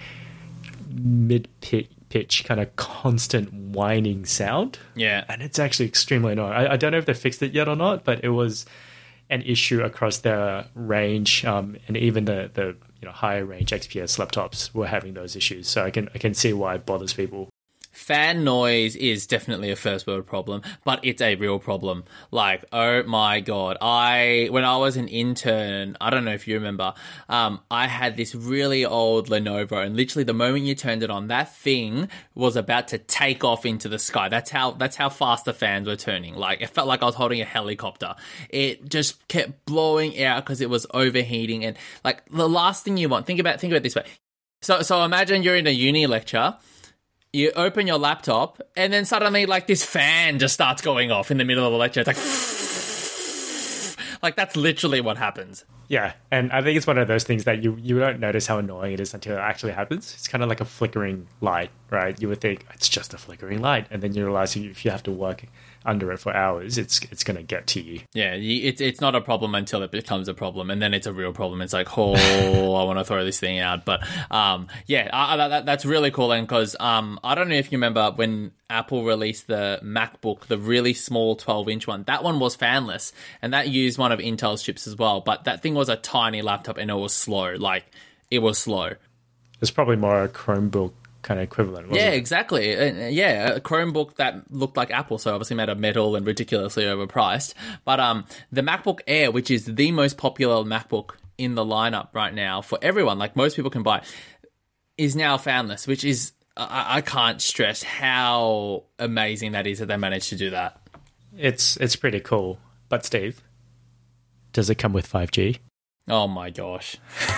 mid pitch kind of constant whining sound. Yeah, and it's actually extremely annoying. I, I don't know if they fixed it yet or not, but it was an issue across their range, um, and even the the you know higher range X P S laptops were having those issues. So I can I can see why it bothers people. Fan noise is definitely a first world problem, but it's a real problem. Like, oh my God. I, when I was an intern, I don't know if you remember, um, I had this really old Lenovo, and literally the moment you turned it on, that thing was about to take off into the sky. That's how, that's how fast the fans were turning. Like, it felt like I was holding a helicopter. It just kept blowing out because it was overheating. And like, the last thing you want, think about, think about it this way. So, so imagine you're in a uni lecture. You open your laptop, and then suddenly, like, this fan just starts going off in the middle of the lecture. It's like, like that's literally what happens. Yeah, and I think it's one of those things that you, you don't notice how annoying it is until it actually happens. It's kind of like a flickering light, right? You would think, it's just a flickering light, and then you realize if you have to work under it for hours, it's it's going to get to you. Yeah, it's it's not a problem until it becomes a problem, and then it's a real problem. It's like, oh, I want to throw this thing out. But um, yeah, I, I, that, that's really cool. And because um, I don't know if you remember when Apple released the MacBook, the really small twelve inch one, that one was fanless, and that used one of Intel's chips as well. But that thing was a tiny laptop, and it was slow. Like, it was slow. It's probably more a Chromebook kind of equivalent, wasn't yeah, it? exactly. Uh, yeah, a Chromebook that looked like Apple, so obviously made of metal and ridiculously overpriced. But um, the MacBook Air, which is the most popular MacBook in the lineup right now for everyone, like most people can buy, is now fanless, which is, I, I can't stress how amazing that is that they managed to do that. It's it's pretty cool. But Steve, does it come with five G? Oh my gosh.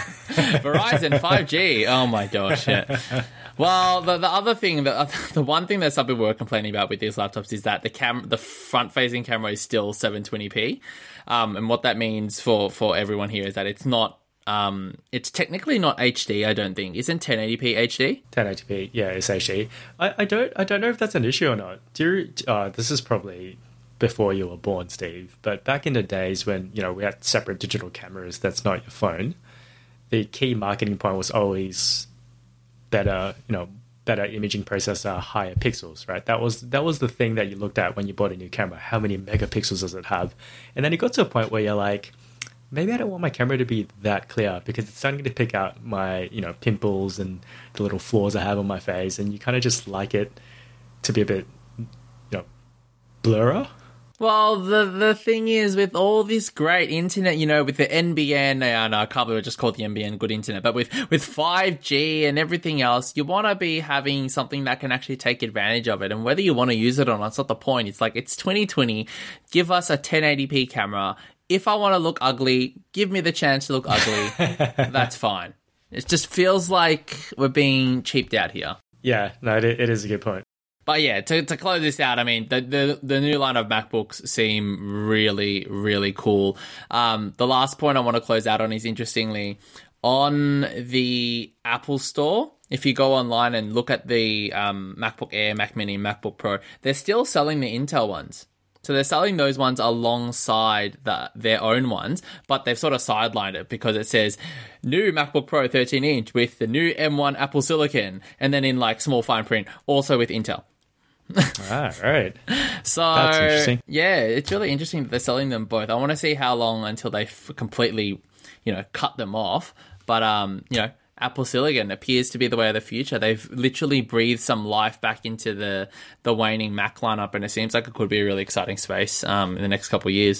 Verizon five G. Oh my gosh. Yeah. Well, the the other thing, the the one thing that some people were complaining about with these laptops is that the cam the front facing camera is still seven twenty p, um, and what that means for for everyone here is that it's not. Um, it's technically not H D, I don't think. Isn't ten eighty p H D? ten eighty p, yeah, it's H D. I, I don't I don't know if that's an issue or not. Do you, uh, this is probably before you were born, Steve. But back in the days when, you know, we had separate digital cameras, that's not your phone. The key marketing point was always better, you know, better imaging processor, higher pixels, right? That was that was the thing that you looked at when you bought a new camera. How many megapixels does it have? And then it got to a point where you're like, maybe I don't want my camera to be that clear because it's starting to pick out my, you know, pimples and the little flaws I have on my face, and you kind of just like it to be a bit, you know, blurrer. Well, the the thing is, with all this great internet, you know, with the N B N, and I can't believe I just called the N B N good internet, but with, with five G and everything else, you want to be having something that can actually take advantage of it. And whether you want to use it or not, it's not the point. It's like, it's twenty twenty. Give us a ten eighty p camera. If I want to look ugly, give me the chance to look ugly. That's fine. It just feels like we're being cheaped out here. Yeah, no, it, it is a good point. But yeah, to, to close this out, I mean, the, the the new line of MacBooks seem really, really cool. Um, the last point I want to close out on is, interestingly, on the Apple Store, if you go online and look at the um, MacBook Air, Mac Mini, MacBook Pro, they're still selling the Intel ones. So they're selling those ones alongside the, their own ones, but they've sort of sidelined it because it says new MacBook Pro thirteen inch with the new M one Apple Silicon, and then in like small fine print, also with Intel. Ah, right. So, that's interesting. Yeah, it's really interesting that they're selling them both. I want to see how long until they f- completely, you know, cut them off. But, um, you know, Apple Silicon appears to be the way of the future. They've literally breathed some life back into the, the waning Mac lineup, and it seems like it could be a really exciting space um, in the next couple of years.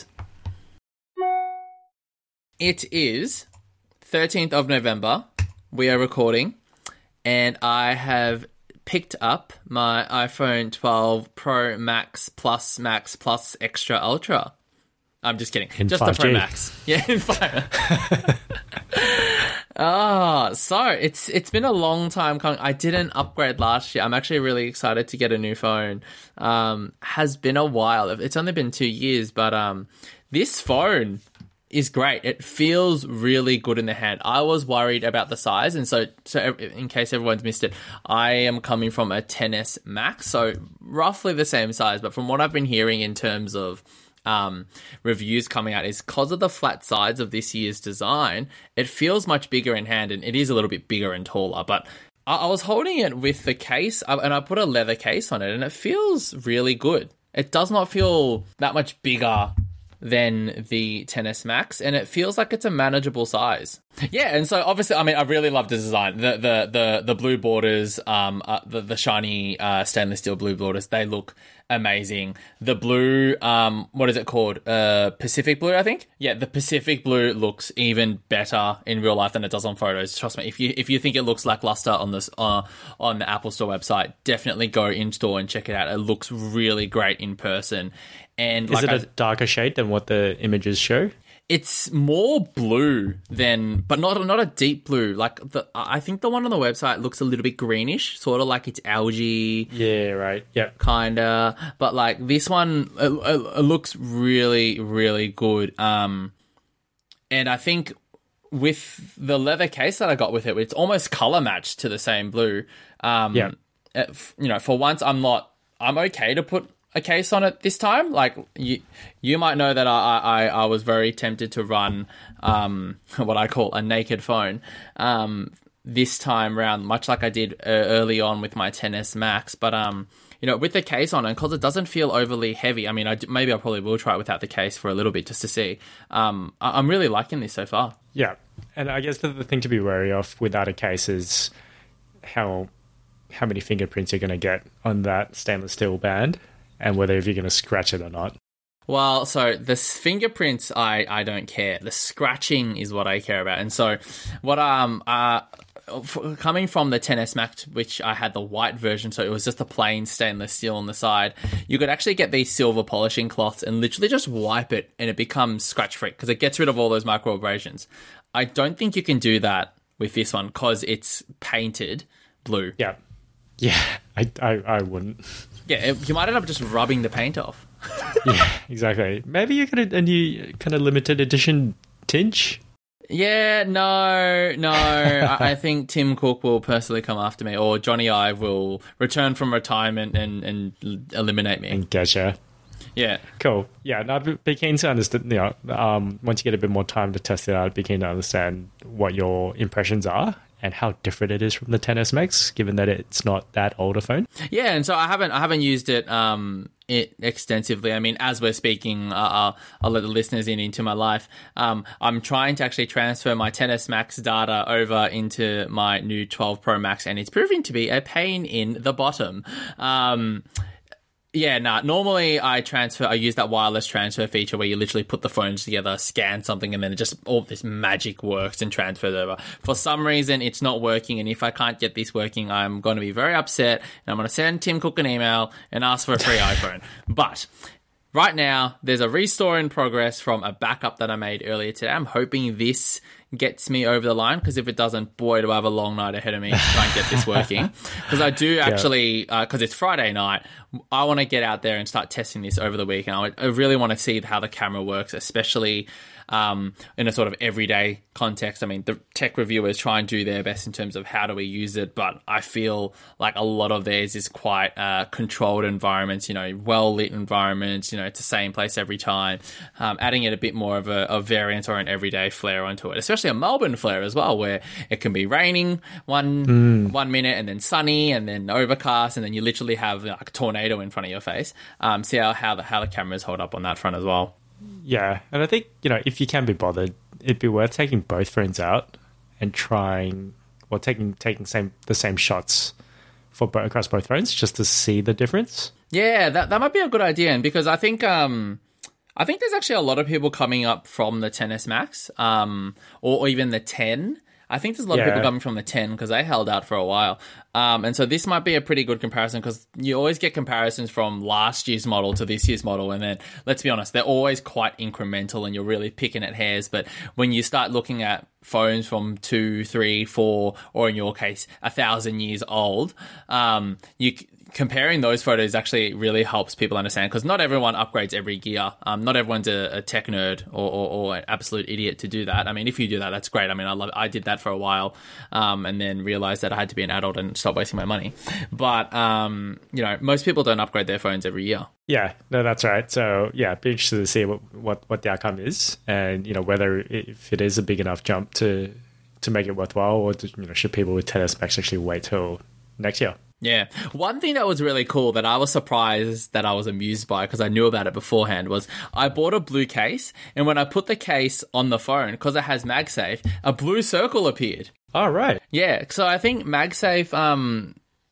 It is thirteenth of November. We are recording, and I have picked up my iPhone twelve Pro Max Plus Max Plus Extra Ultra. I'm just kidding. In just five G. the Pro Max. Yeah, in five. Ah, oh, so it's it's been a long time coming. I didn't upgrade last year. I'm actually really excited to get a new phone. Um, has been a while. It's only been two years, but um, this phone is great. It feels really good in the hand. I was worried about the size, and so so in case everyone's missed it, I am coming from a ten S Max, so roughly the same size. But from what I've been hearing in terms of um, reviews coming out, is because of the flat sides of this year's design, it feels much bigger in hand, and it is a little bit bigger and taller. But I, I was holding it with the case, and I put a leather case on it, and it feels really good. It does not feel that much bigger than the ten S Max, and it feels like it's a manageable size. Yeah, and so obviously, I mean, I really love the design. The the the, the blue borders, um, uh, the the shiny uh, stainless steel blue borders, they look amazing. The blue, um, what is it called? Uh, Pacific blue, I think. Yeah, the Pacific blue looks even better in real life than it does on photos. Trust me, if you if you think it looks lackluster on this uh, on the Apple Store website, definitely go in store and check it out. It looks really great in person. And is like it I, a darker shade than what the images show? It's more blue than, but not not a deep blue. Like the, I think the one on the website looks a little bit greenish, sort of like it's algae. Yeah, right. Yeah, kinda. But like this one, it, it, it looks really, really good. Um, and I think with the leather case that I got with it, it's almost color matched to the same blue. Um, yeah. It, you know, for once, I'm not. I'm okay to put a case on it this time. Like you you might know that I I, I was very tempted to run um what I call a naked phone um this time round, much like I did uh, early on with my ten S Max, but um you know, with the case on it, because it doesn't feel overly heavy. I mean, I maybe I probably will try it without the case for a little bit just to see. um I, I'm really liking this so far. Yeah, and I guess the, the thing to be wary of without a case is how how many fingerprints you're going to get on that stainless steel band, and whether if you're going to scratch it or not. Well, so the fingerprints, I, I don't care. The scratching is what I care about. And so what um uh f- coming from the X S Max, which I had the white version, so it was just a plain stainless steel on the side, you could actually get these silver polishing cloths and literally just wipe it and it becomes scratch-free because it gets rid of all those micro abrasions. I don't think you can do that with this one because it's painted blue. Yeah. Yeah, I, I, I wouldn't. Yeah, it, you might end up just rubbing the paint off. Yeah, exactly. Maybe you could a new kind of limited edition tinge. Yeah, no, no. I, I think Tim Cook will personally come after me, or Johnny Ive will return from retirement and, and eliminate me. And getcha. Yeah. Cool. Yeah, no, I'd be keen to understand, you know, um, once you get a bit more time to test it out, I'd be keen to understand what your impressions are and how different it is from the X S Max, given that it's not that old a phone. Yeah, and so I haven't I haven't used it um it extensively. I mean, as we're speaking, uh, I'll, I'll let the listeners in into my life. Um, I'm trying to actually transfer my X S Max data over into my new twelve Pro Max, and it's proving to be a pain in the bottom. Um, Yeah, nah, normally I transfer, I use that wireless transfer feature where you literally put the phones together, scan something, and then it just, all this magic works and transfers over. For some reason, it's not working, and if I can't get this working, I'm going to be very upset, and I'm going to send Tim Cook an email and ask for a free iPhone. But right now, there's a restore in progress from a backup that I made earlier today. I'm hoping this gets me over the line, because if it doesn't, boy, do I have a long night ahead of me to try and get this working. Because I do actually, because uh, it's Friday night, I want to get out there and start testing this over the weekend. I, I really want to see how the camera works, especially um, in a sort of everyday context. I mean, the tech reviewers try and do their best in terms of how do we use it, but I feel like a lot of theirs is quite uh, controlled environments, you know, well-lit environments, you know, it's the same place every time, um, adding it a bit more of a, a variant or an everyday flair onto it, especially a Melbourne flair as well, where it can be raining one mm. one minute and then sunny and then overcast, and then you literally have like a tornado in front of your face. Um, see how, how, the, how the cameras hold up on that front as well. Yeah, and I think, you know, if you can be bothered, it'd be worth taking both phones out and trying, well, taking taking same the same shots for both, across both phones, just to see the difference. Yeah, that that might be a good idea, and because I think um, I think there's actually a lot of people coming up from the X S Max, um, or, or even the ten. I think there's a lot yeah. of people coming from the ten because they held out for a while. Um, and so this might be a pretty good comparison, because you always get comparisons from last year's model to this year's model. And then, let's be honest, they're always quite incremental and you're really picking at hairs. But when you start looking at phones from two, three, four, or in your case, a thousand years old, um, you comparing those photos actually really helps people understand, because not everyone upgrades every gear. Um, not everyone's a, a tech nerd or, or, or an absolute idiot to do that. I mean, if you do that, that's great. I mean, I love. I did that for a while, um, and then realized that I had to be an adult and stop wasting my money. But um, you know, most people don't upgrade their phones every year. Yeah, no, that's right. So yeah, be interested to see what, what, what the outcome is, and you know, whether if it is a big enough jump to to make it worthwhile, or to, you know, should people with X S Max actually wait till next year? Yeah. One thing that was really cool that I was surprised that I was amused by, because I knew about it beforehand, was I bought a blue case, and when I put the case on the phone, because it has MagSafe, a blue circle appeared. Oh, right. Yeah. So I think MagSafe um,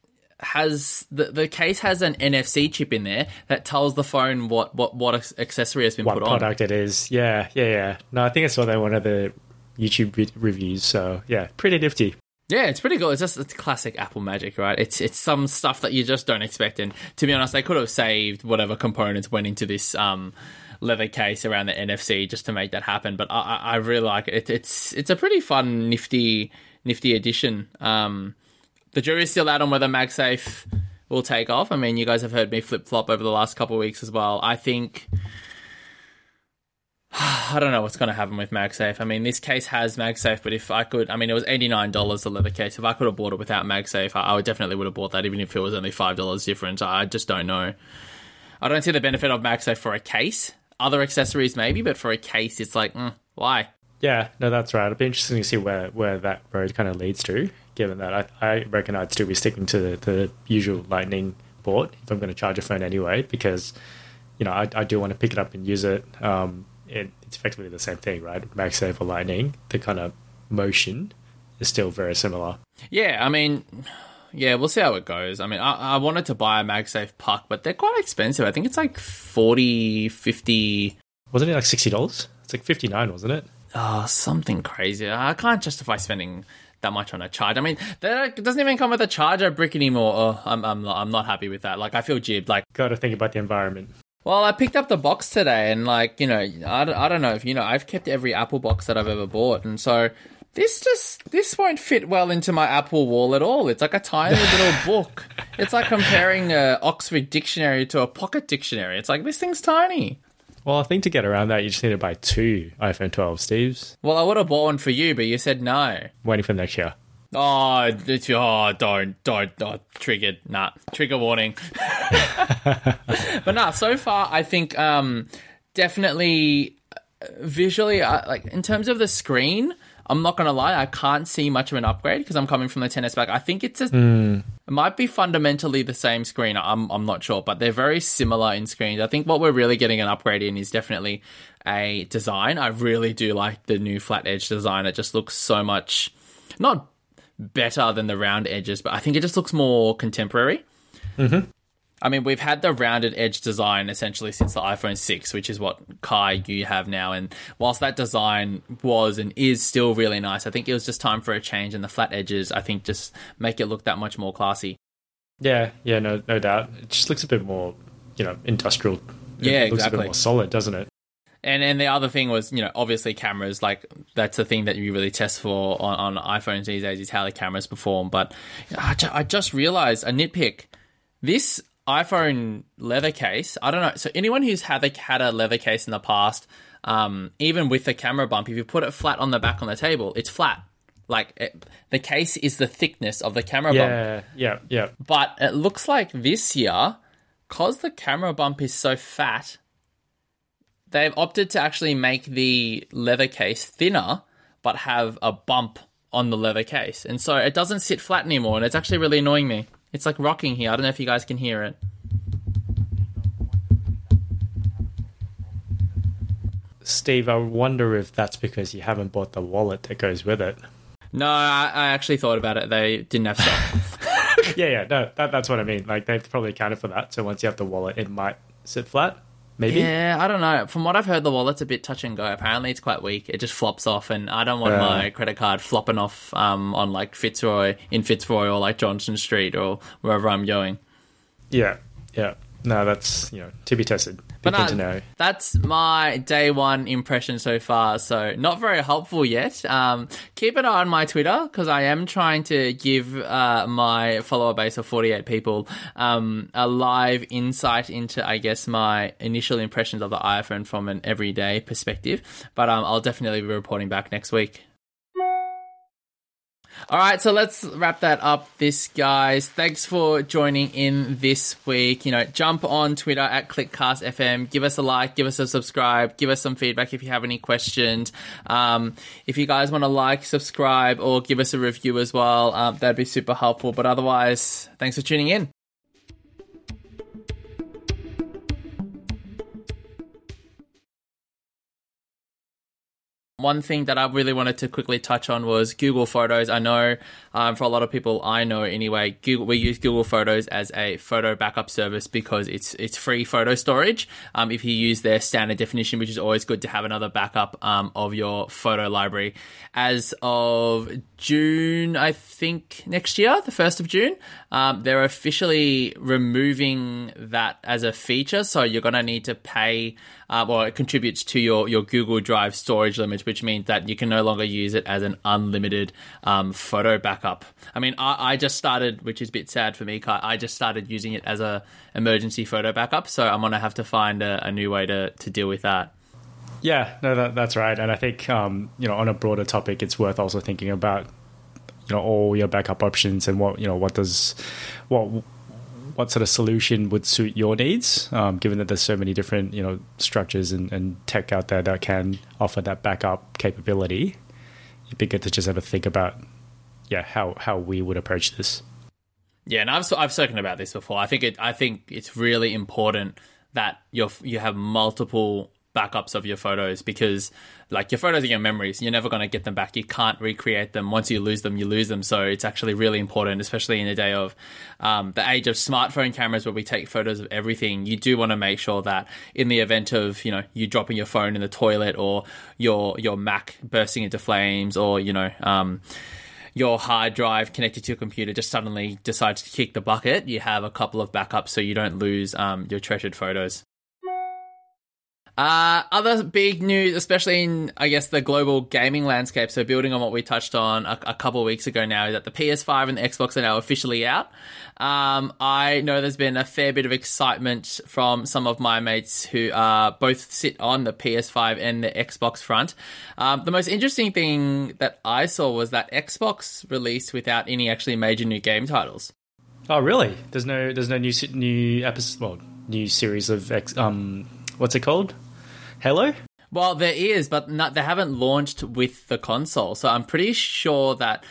has... The, the case has an N F C chip in there that tells the phone what, what, what accessory has been what put on. What product it is. Yeah, yeah, yeah. No, I think I saw that in one of the YouTube re- reviews. So, yeah, pretty nifty. Yeah, it's pretty cool. It's just it's classic Apple magic, right? It's it's some stuff that you just don't expect. And to be honest, they could have saved whatever components went into this um, leather case around the N F C just to make that happen. But I, I really like it. It's it's a pretty fun, nifty, nifty addition. Um, the jury's still out on whether MagSafe will take off. I mean, you guys have heard me flip flop over the last couple of weeks as well. I think. I don't know what's going to happen with MagSafe. I mean, this case has MagSafe, but if I could, I mean, it was eighty-nine dollars the leather case. If I could have bought it without MagSafe, I, I would definitely would have bought that, even if it was only five dollars difference. I just don't know. I don't see the benefit of MagSafe for a case. Other accessories maybe, but for a case, it's like, mm, why? Yeah, no, that's right. It'd be interesting to see where, where that road kind of leads to, given that I, I reckon I'd still be sticking to the, the usual Lightning port if I'm going to charge a phone anyway, because, you know, I, I do want to pick it up and use it. Um, It, it's effectively the same thing, right? MagSafe or Lightning, the kind of motion is still very similar. Yeah, I mean, yeah, we'll see how it goes. I mean, I, I wanted to buy a MagSafe puck, but they're quite expensive. I think it's like forty, fifty... Wasn't it like sixty dollars? It's like fifty-nine, wasn't it? Oh, something crazy. I can't justify spending that much on a charge. I mean, it doesn't even come with a charger brick anymore. Oh, I'm I'm not, I'm not happy with that. Like, I feel jibbed. Like, got to think about the environment. Well, I picked up the box today, and like, you know, I don't, I don't know if you know, I've kept every Apple box that I've ever bought, and so this just this won't fit well into my Apple wall at all. It's like a tiny little book. It's like comparing a Oxford Dictionary to a pocket dictionary. It's like, this thing's tiny. Well, I think to get around that, you just need to buy two iPhone twelve, Steves. Well, I would have bought one for you, but you said no. Waiting for next year. Oh, it's, oh don't, don't, oh, triggered. Nah, trigger warning. But nah, so far, I think um, definitely visually, uh, like in terms of the screen, I'm not going to lie, I can't see much of an upgrade because I'm coming from the ten S back. I think it's a, mm. it might be fundamentally the same screen. I'm I'm not sure, but they're very similar in screens. I think what we're really getting an upgrade in is definitely a design. I really do like the new flat edge design. It just looks so much, not better than the round edges, but I think it just looks more contemporary. Mm-hmm. I mean, we've had the rounded edge design essentially since the iPhone six, which is what, Kai, you have now. And whilst that design was and is still really nice, I think it was just time for a change. And the flat edges, I think, just make it look that much more classy. Yeah, yeah, no no doubt. It just looks a bit more, you know, industrial. It yeah, looks exactly. a bit more solid, doesn't it? And and the other thing was, you know, obviously cameras, like that's the thing that you really test for on, on iPhones these days is how the cameras perform. But I, ju- I just realized a nitpick. This iPhone leather case, I don't know. So anyone who's had a, had a leather case in the past, um, even with the camera bump, if you put it flat on the back on the table, it's flat. Like it, the case is the thickness of the camera yeah, bump. Yeah, yeah, yeah. But it looks like this year, because the camera bump is so fat, they've opted to actually make the leather case thinner, but have a bump on the leather case. And so it doesn't sit flat anymore, and it's actually really annoying me. It's like rocking here. I don't know if you guys can hear it. Steve, I wonder if that's because you haven't bought the wallet that goes with it. No, I, I actually thought about it. They didn't have stock. yeah, yeah, no, that, that's what I mean. Like, they've probably accounted for that. So once you have the wallet, it might sit flat, maybe? Yeah, I don't know. From what I've heard, the wallet's a bit touch and go. Apparently, it's quite weak. It just flops off, and I don't want uh, my credit card flopping off um, on, like, Fitzroy, in Fitzroy or, like, Johnson Street or wherever I'm going. Yeah, yeah. No, that's, you know, to be tested. Good but thing no, to know. That's my day one impression so far. So not very helpful yet. Um, keep an eye on my Twitter because I am trying to give uh, my follower base of forty-eight people um, a live insight into, I guess, my initial impressions of the iPhone from an everyday perspective. But um, I'll definitely be reporting back next week. All right, so let's wrap that up, this guys. Thanks for joining in this week. You know, jump on Twitter at ClickCastFM. Give us a like, give us a subscribe, give us some feedback if you have any questions. Um, if you guys want to like, subscribe, or give us a review as well, um, that'd be super helpful. But otherwise, thanks for tuning in. One thing that I really wanted to quickly touch on was Google Photos. I know um, for a lot of people I know anyway, Google, we use Google Photos as a photo backup service because it's it's free photo storage. Um, if you use their standard definition, which is always good to have another backup um, of your photo library. As of June, I think next year, the first of June, um, they're officially removing that as a feature. So you're going to need to pay, uh, well, it contributes to your, your Google Drive storage limit, which means that you can no longer use it as an unlimited um, photo backup. I mean, I, I just started, which is a bit sad for me, I just started using it as a emergency photo backup. So I'm going to have to find a, a new way to, to deal with that. Yeah, no, that, that's right. And I think, um, you know, on a broader topic, it's worth also thinking about, you know, all your backup options and what, you know, what does, what, what sort of solution would suit your needs, um, given that there's so many different, you know, structures and, and tech out there that can offer that backup capability. It'd be good to just have a think about, yeah, how, how we would approach this. Yeah, and I've I've spoken about this before. I think it. I think it's really important that you you have multiple backups of your photos because, like, your photos are your memories. You're never going to get them back. You can't recreate them. Once you lose them, you lose them. So it's actually really important, especially in the day of um, the age of smartphone cameras where we take photos of everything. You do want to make sure that in the event of, you know, you dropping your phone in the toilet or your your Mac bursting into flames or, you know, um, your hard drive connected to your computer just suddenly decides to kick the bucket, you have a couple of backups so you don't lose um, your treasured photos. Uh, other big news, especially in, I guess, the global gaming landscape, so building on what we touched on a, a couple of weeks ago now, is that the P S five and the Xbox are now officially out. Um, I know there's been a fair bit of excitement from some of my mates who uh, both sit on the P S five and the Xbox front. Um, the most interesting thing that I saw was that Xbox released without any actually major new game titles. Oh, really? There's no there's no new new episode, well, new series of X, um, what's it called? Halo? Well, there is, but not, they haven't launched with the console. So I'm pretty sure that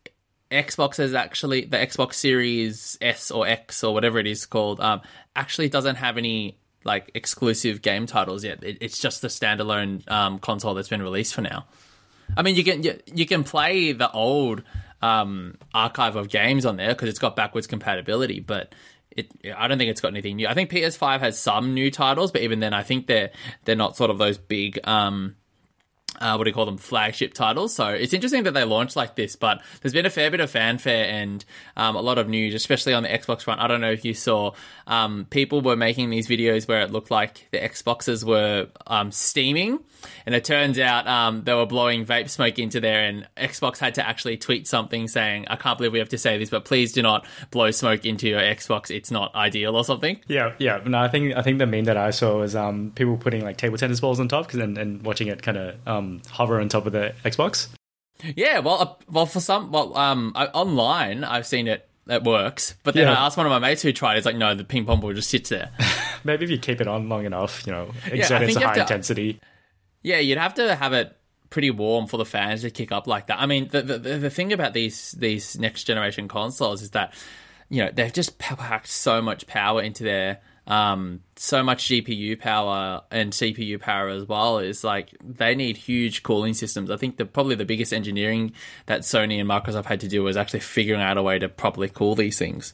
Xbox is actually, the Xbox Series S or X or whatever it is called, um, actually doesn't have any like exclusive game titles yet. It, it's just the standalone um, console that's been released for now. I mean, you can you, you can play the old um, archive of games on there because it's got backwards compatibility, but It, I don't think it's got anything new. I think P S five has some new titles, but even then, I think they're they're not sort of those big, um, uh, what do you call them, flagship titles. So it's interesting that they launched like this, but there's been a fair bit of fanfare and um, a lot of news, especially on the Xbox front. I don't know if you saw, um, people were making these videos where it looked like the Xboxes were um, steaming, and it turns out um, they were blowing vape smoke into there, and Xbox had to actually tweet something saying, I can't believe we have to say this, but please do not blow smoke into your Xbox. It's not ideal or something. Yeah, yeah. No, I think I think the meme that I saw was um, people putting like table tennis balls on top cause, and, and watching it kind of um, hover on top of the Xbox. Yeah, well, uh, well, for some, well, um, I, online I've seen it. It works, but then yeah. I asked one of my mates who tried. He's like, "No, the ping pong ball just sits there." Maybe if you keep it on long enough, you know, exert yeah, it's a high to, intensity. Yeah, you'd have to have it pretty warm for the fans to kick up like that. I mean, the the, the thing about these these next generation consoles is that, you know, they've just packed so much power into their um so much G P U power and C P U power as well. Is like they need huge cooling systems. I think the probably the biggest engineering that Sony and Microsoft had to do was actually figuring out a way to properly cool these things.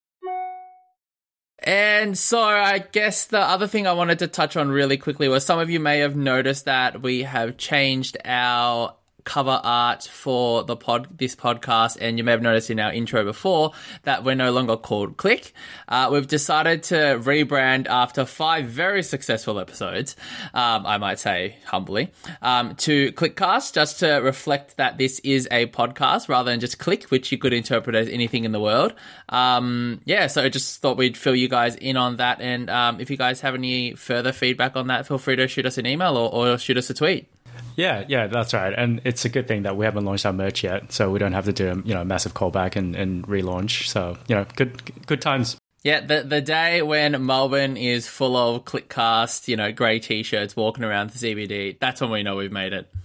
And so I guess the other thing I wanted to touch on really quickly was some of you may have noticed that we have changed our cover art for the pod this podcast, and you may have noticed in our intro before that we're no longer called Click. Uh, we've decided to rebrand after five very successful episodes, um, I might say humbly, um, to Clickcast, just to reflect that this is a podcast rather than just Click, which you could interpret as anything in the world. Um, yeah, so I just thought we'd fill you guys in on that, and um, if you guys have any further feedback on that, feel free to shoot us an email or, or shoot us a tweet. Yeah, yeah, that's right. And it's a good thing that we haven't launched our merch yet, so we don't have to do a you know massive callback and, and relaunch. So, you know, good good times. Yeah, the the day when Melbourne is full of Clickcast, you know, grey t-shirts walking around the C B D, that's when we know we've made it.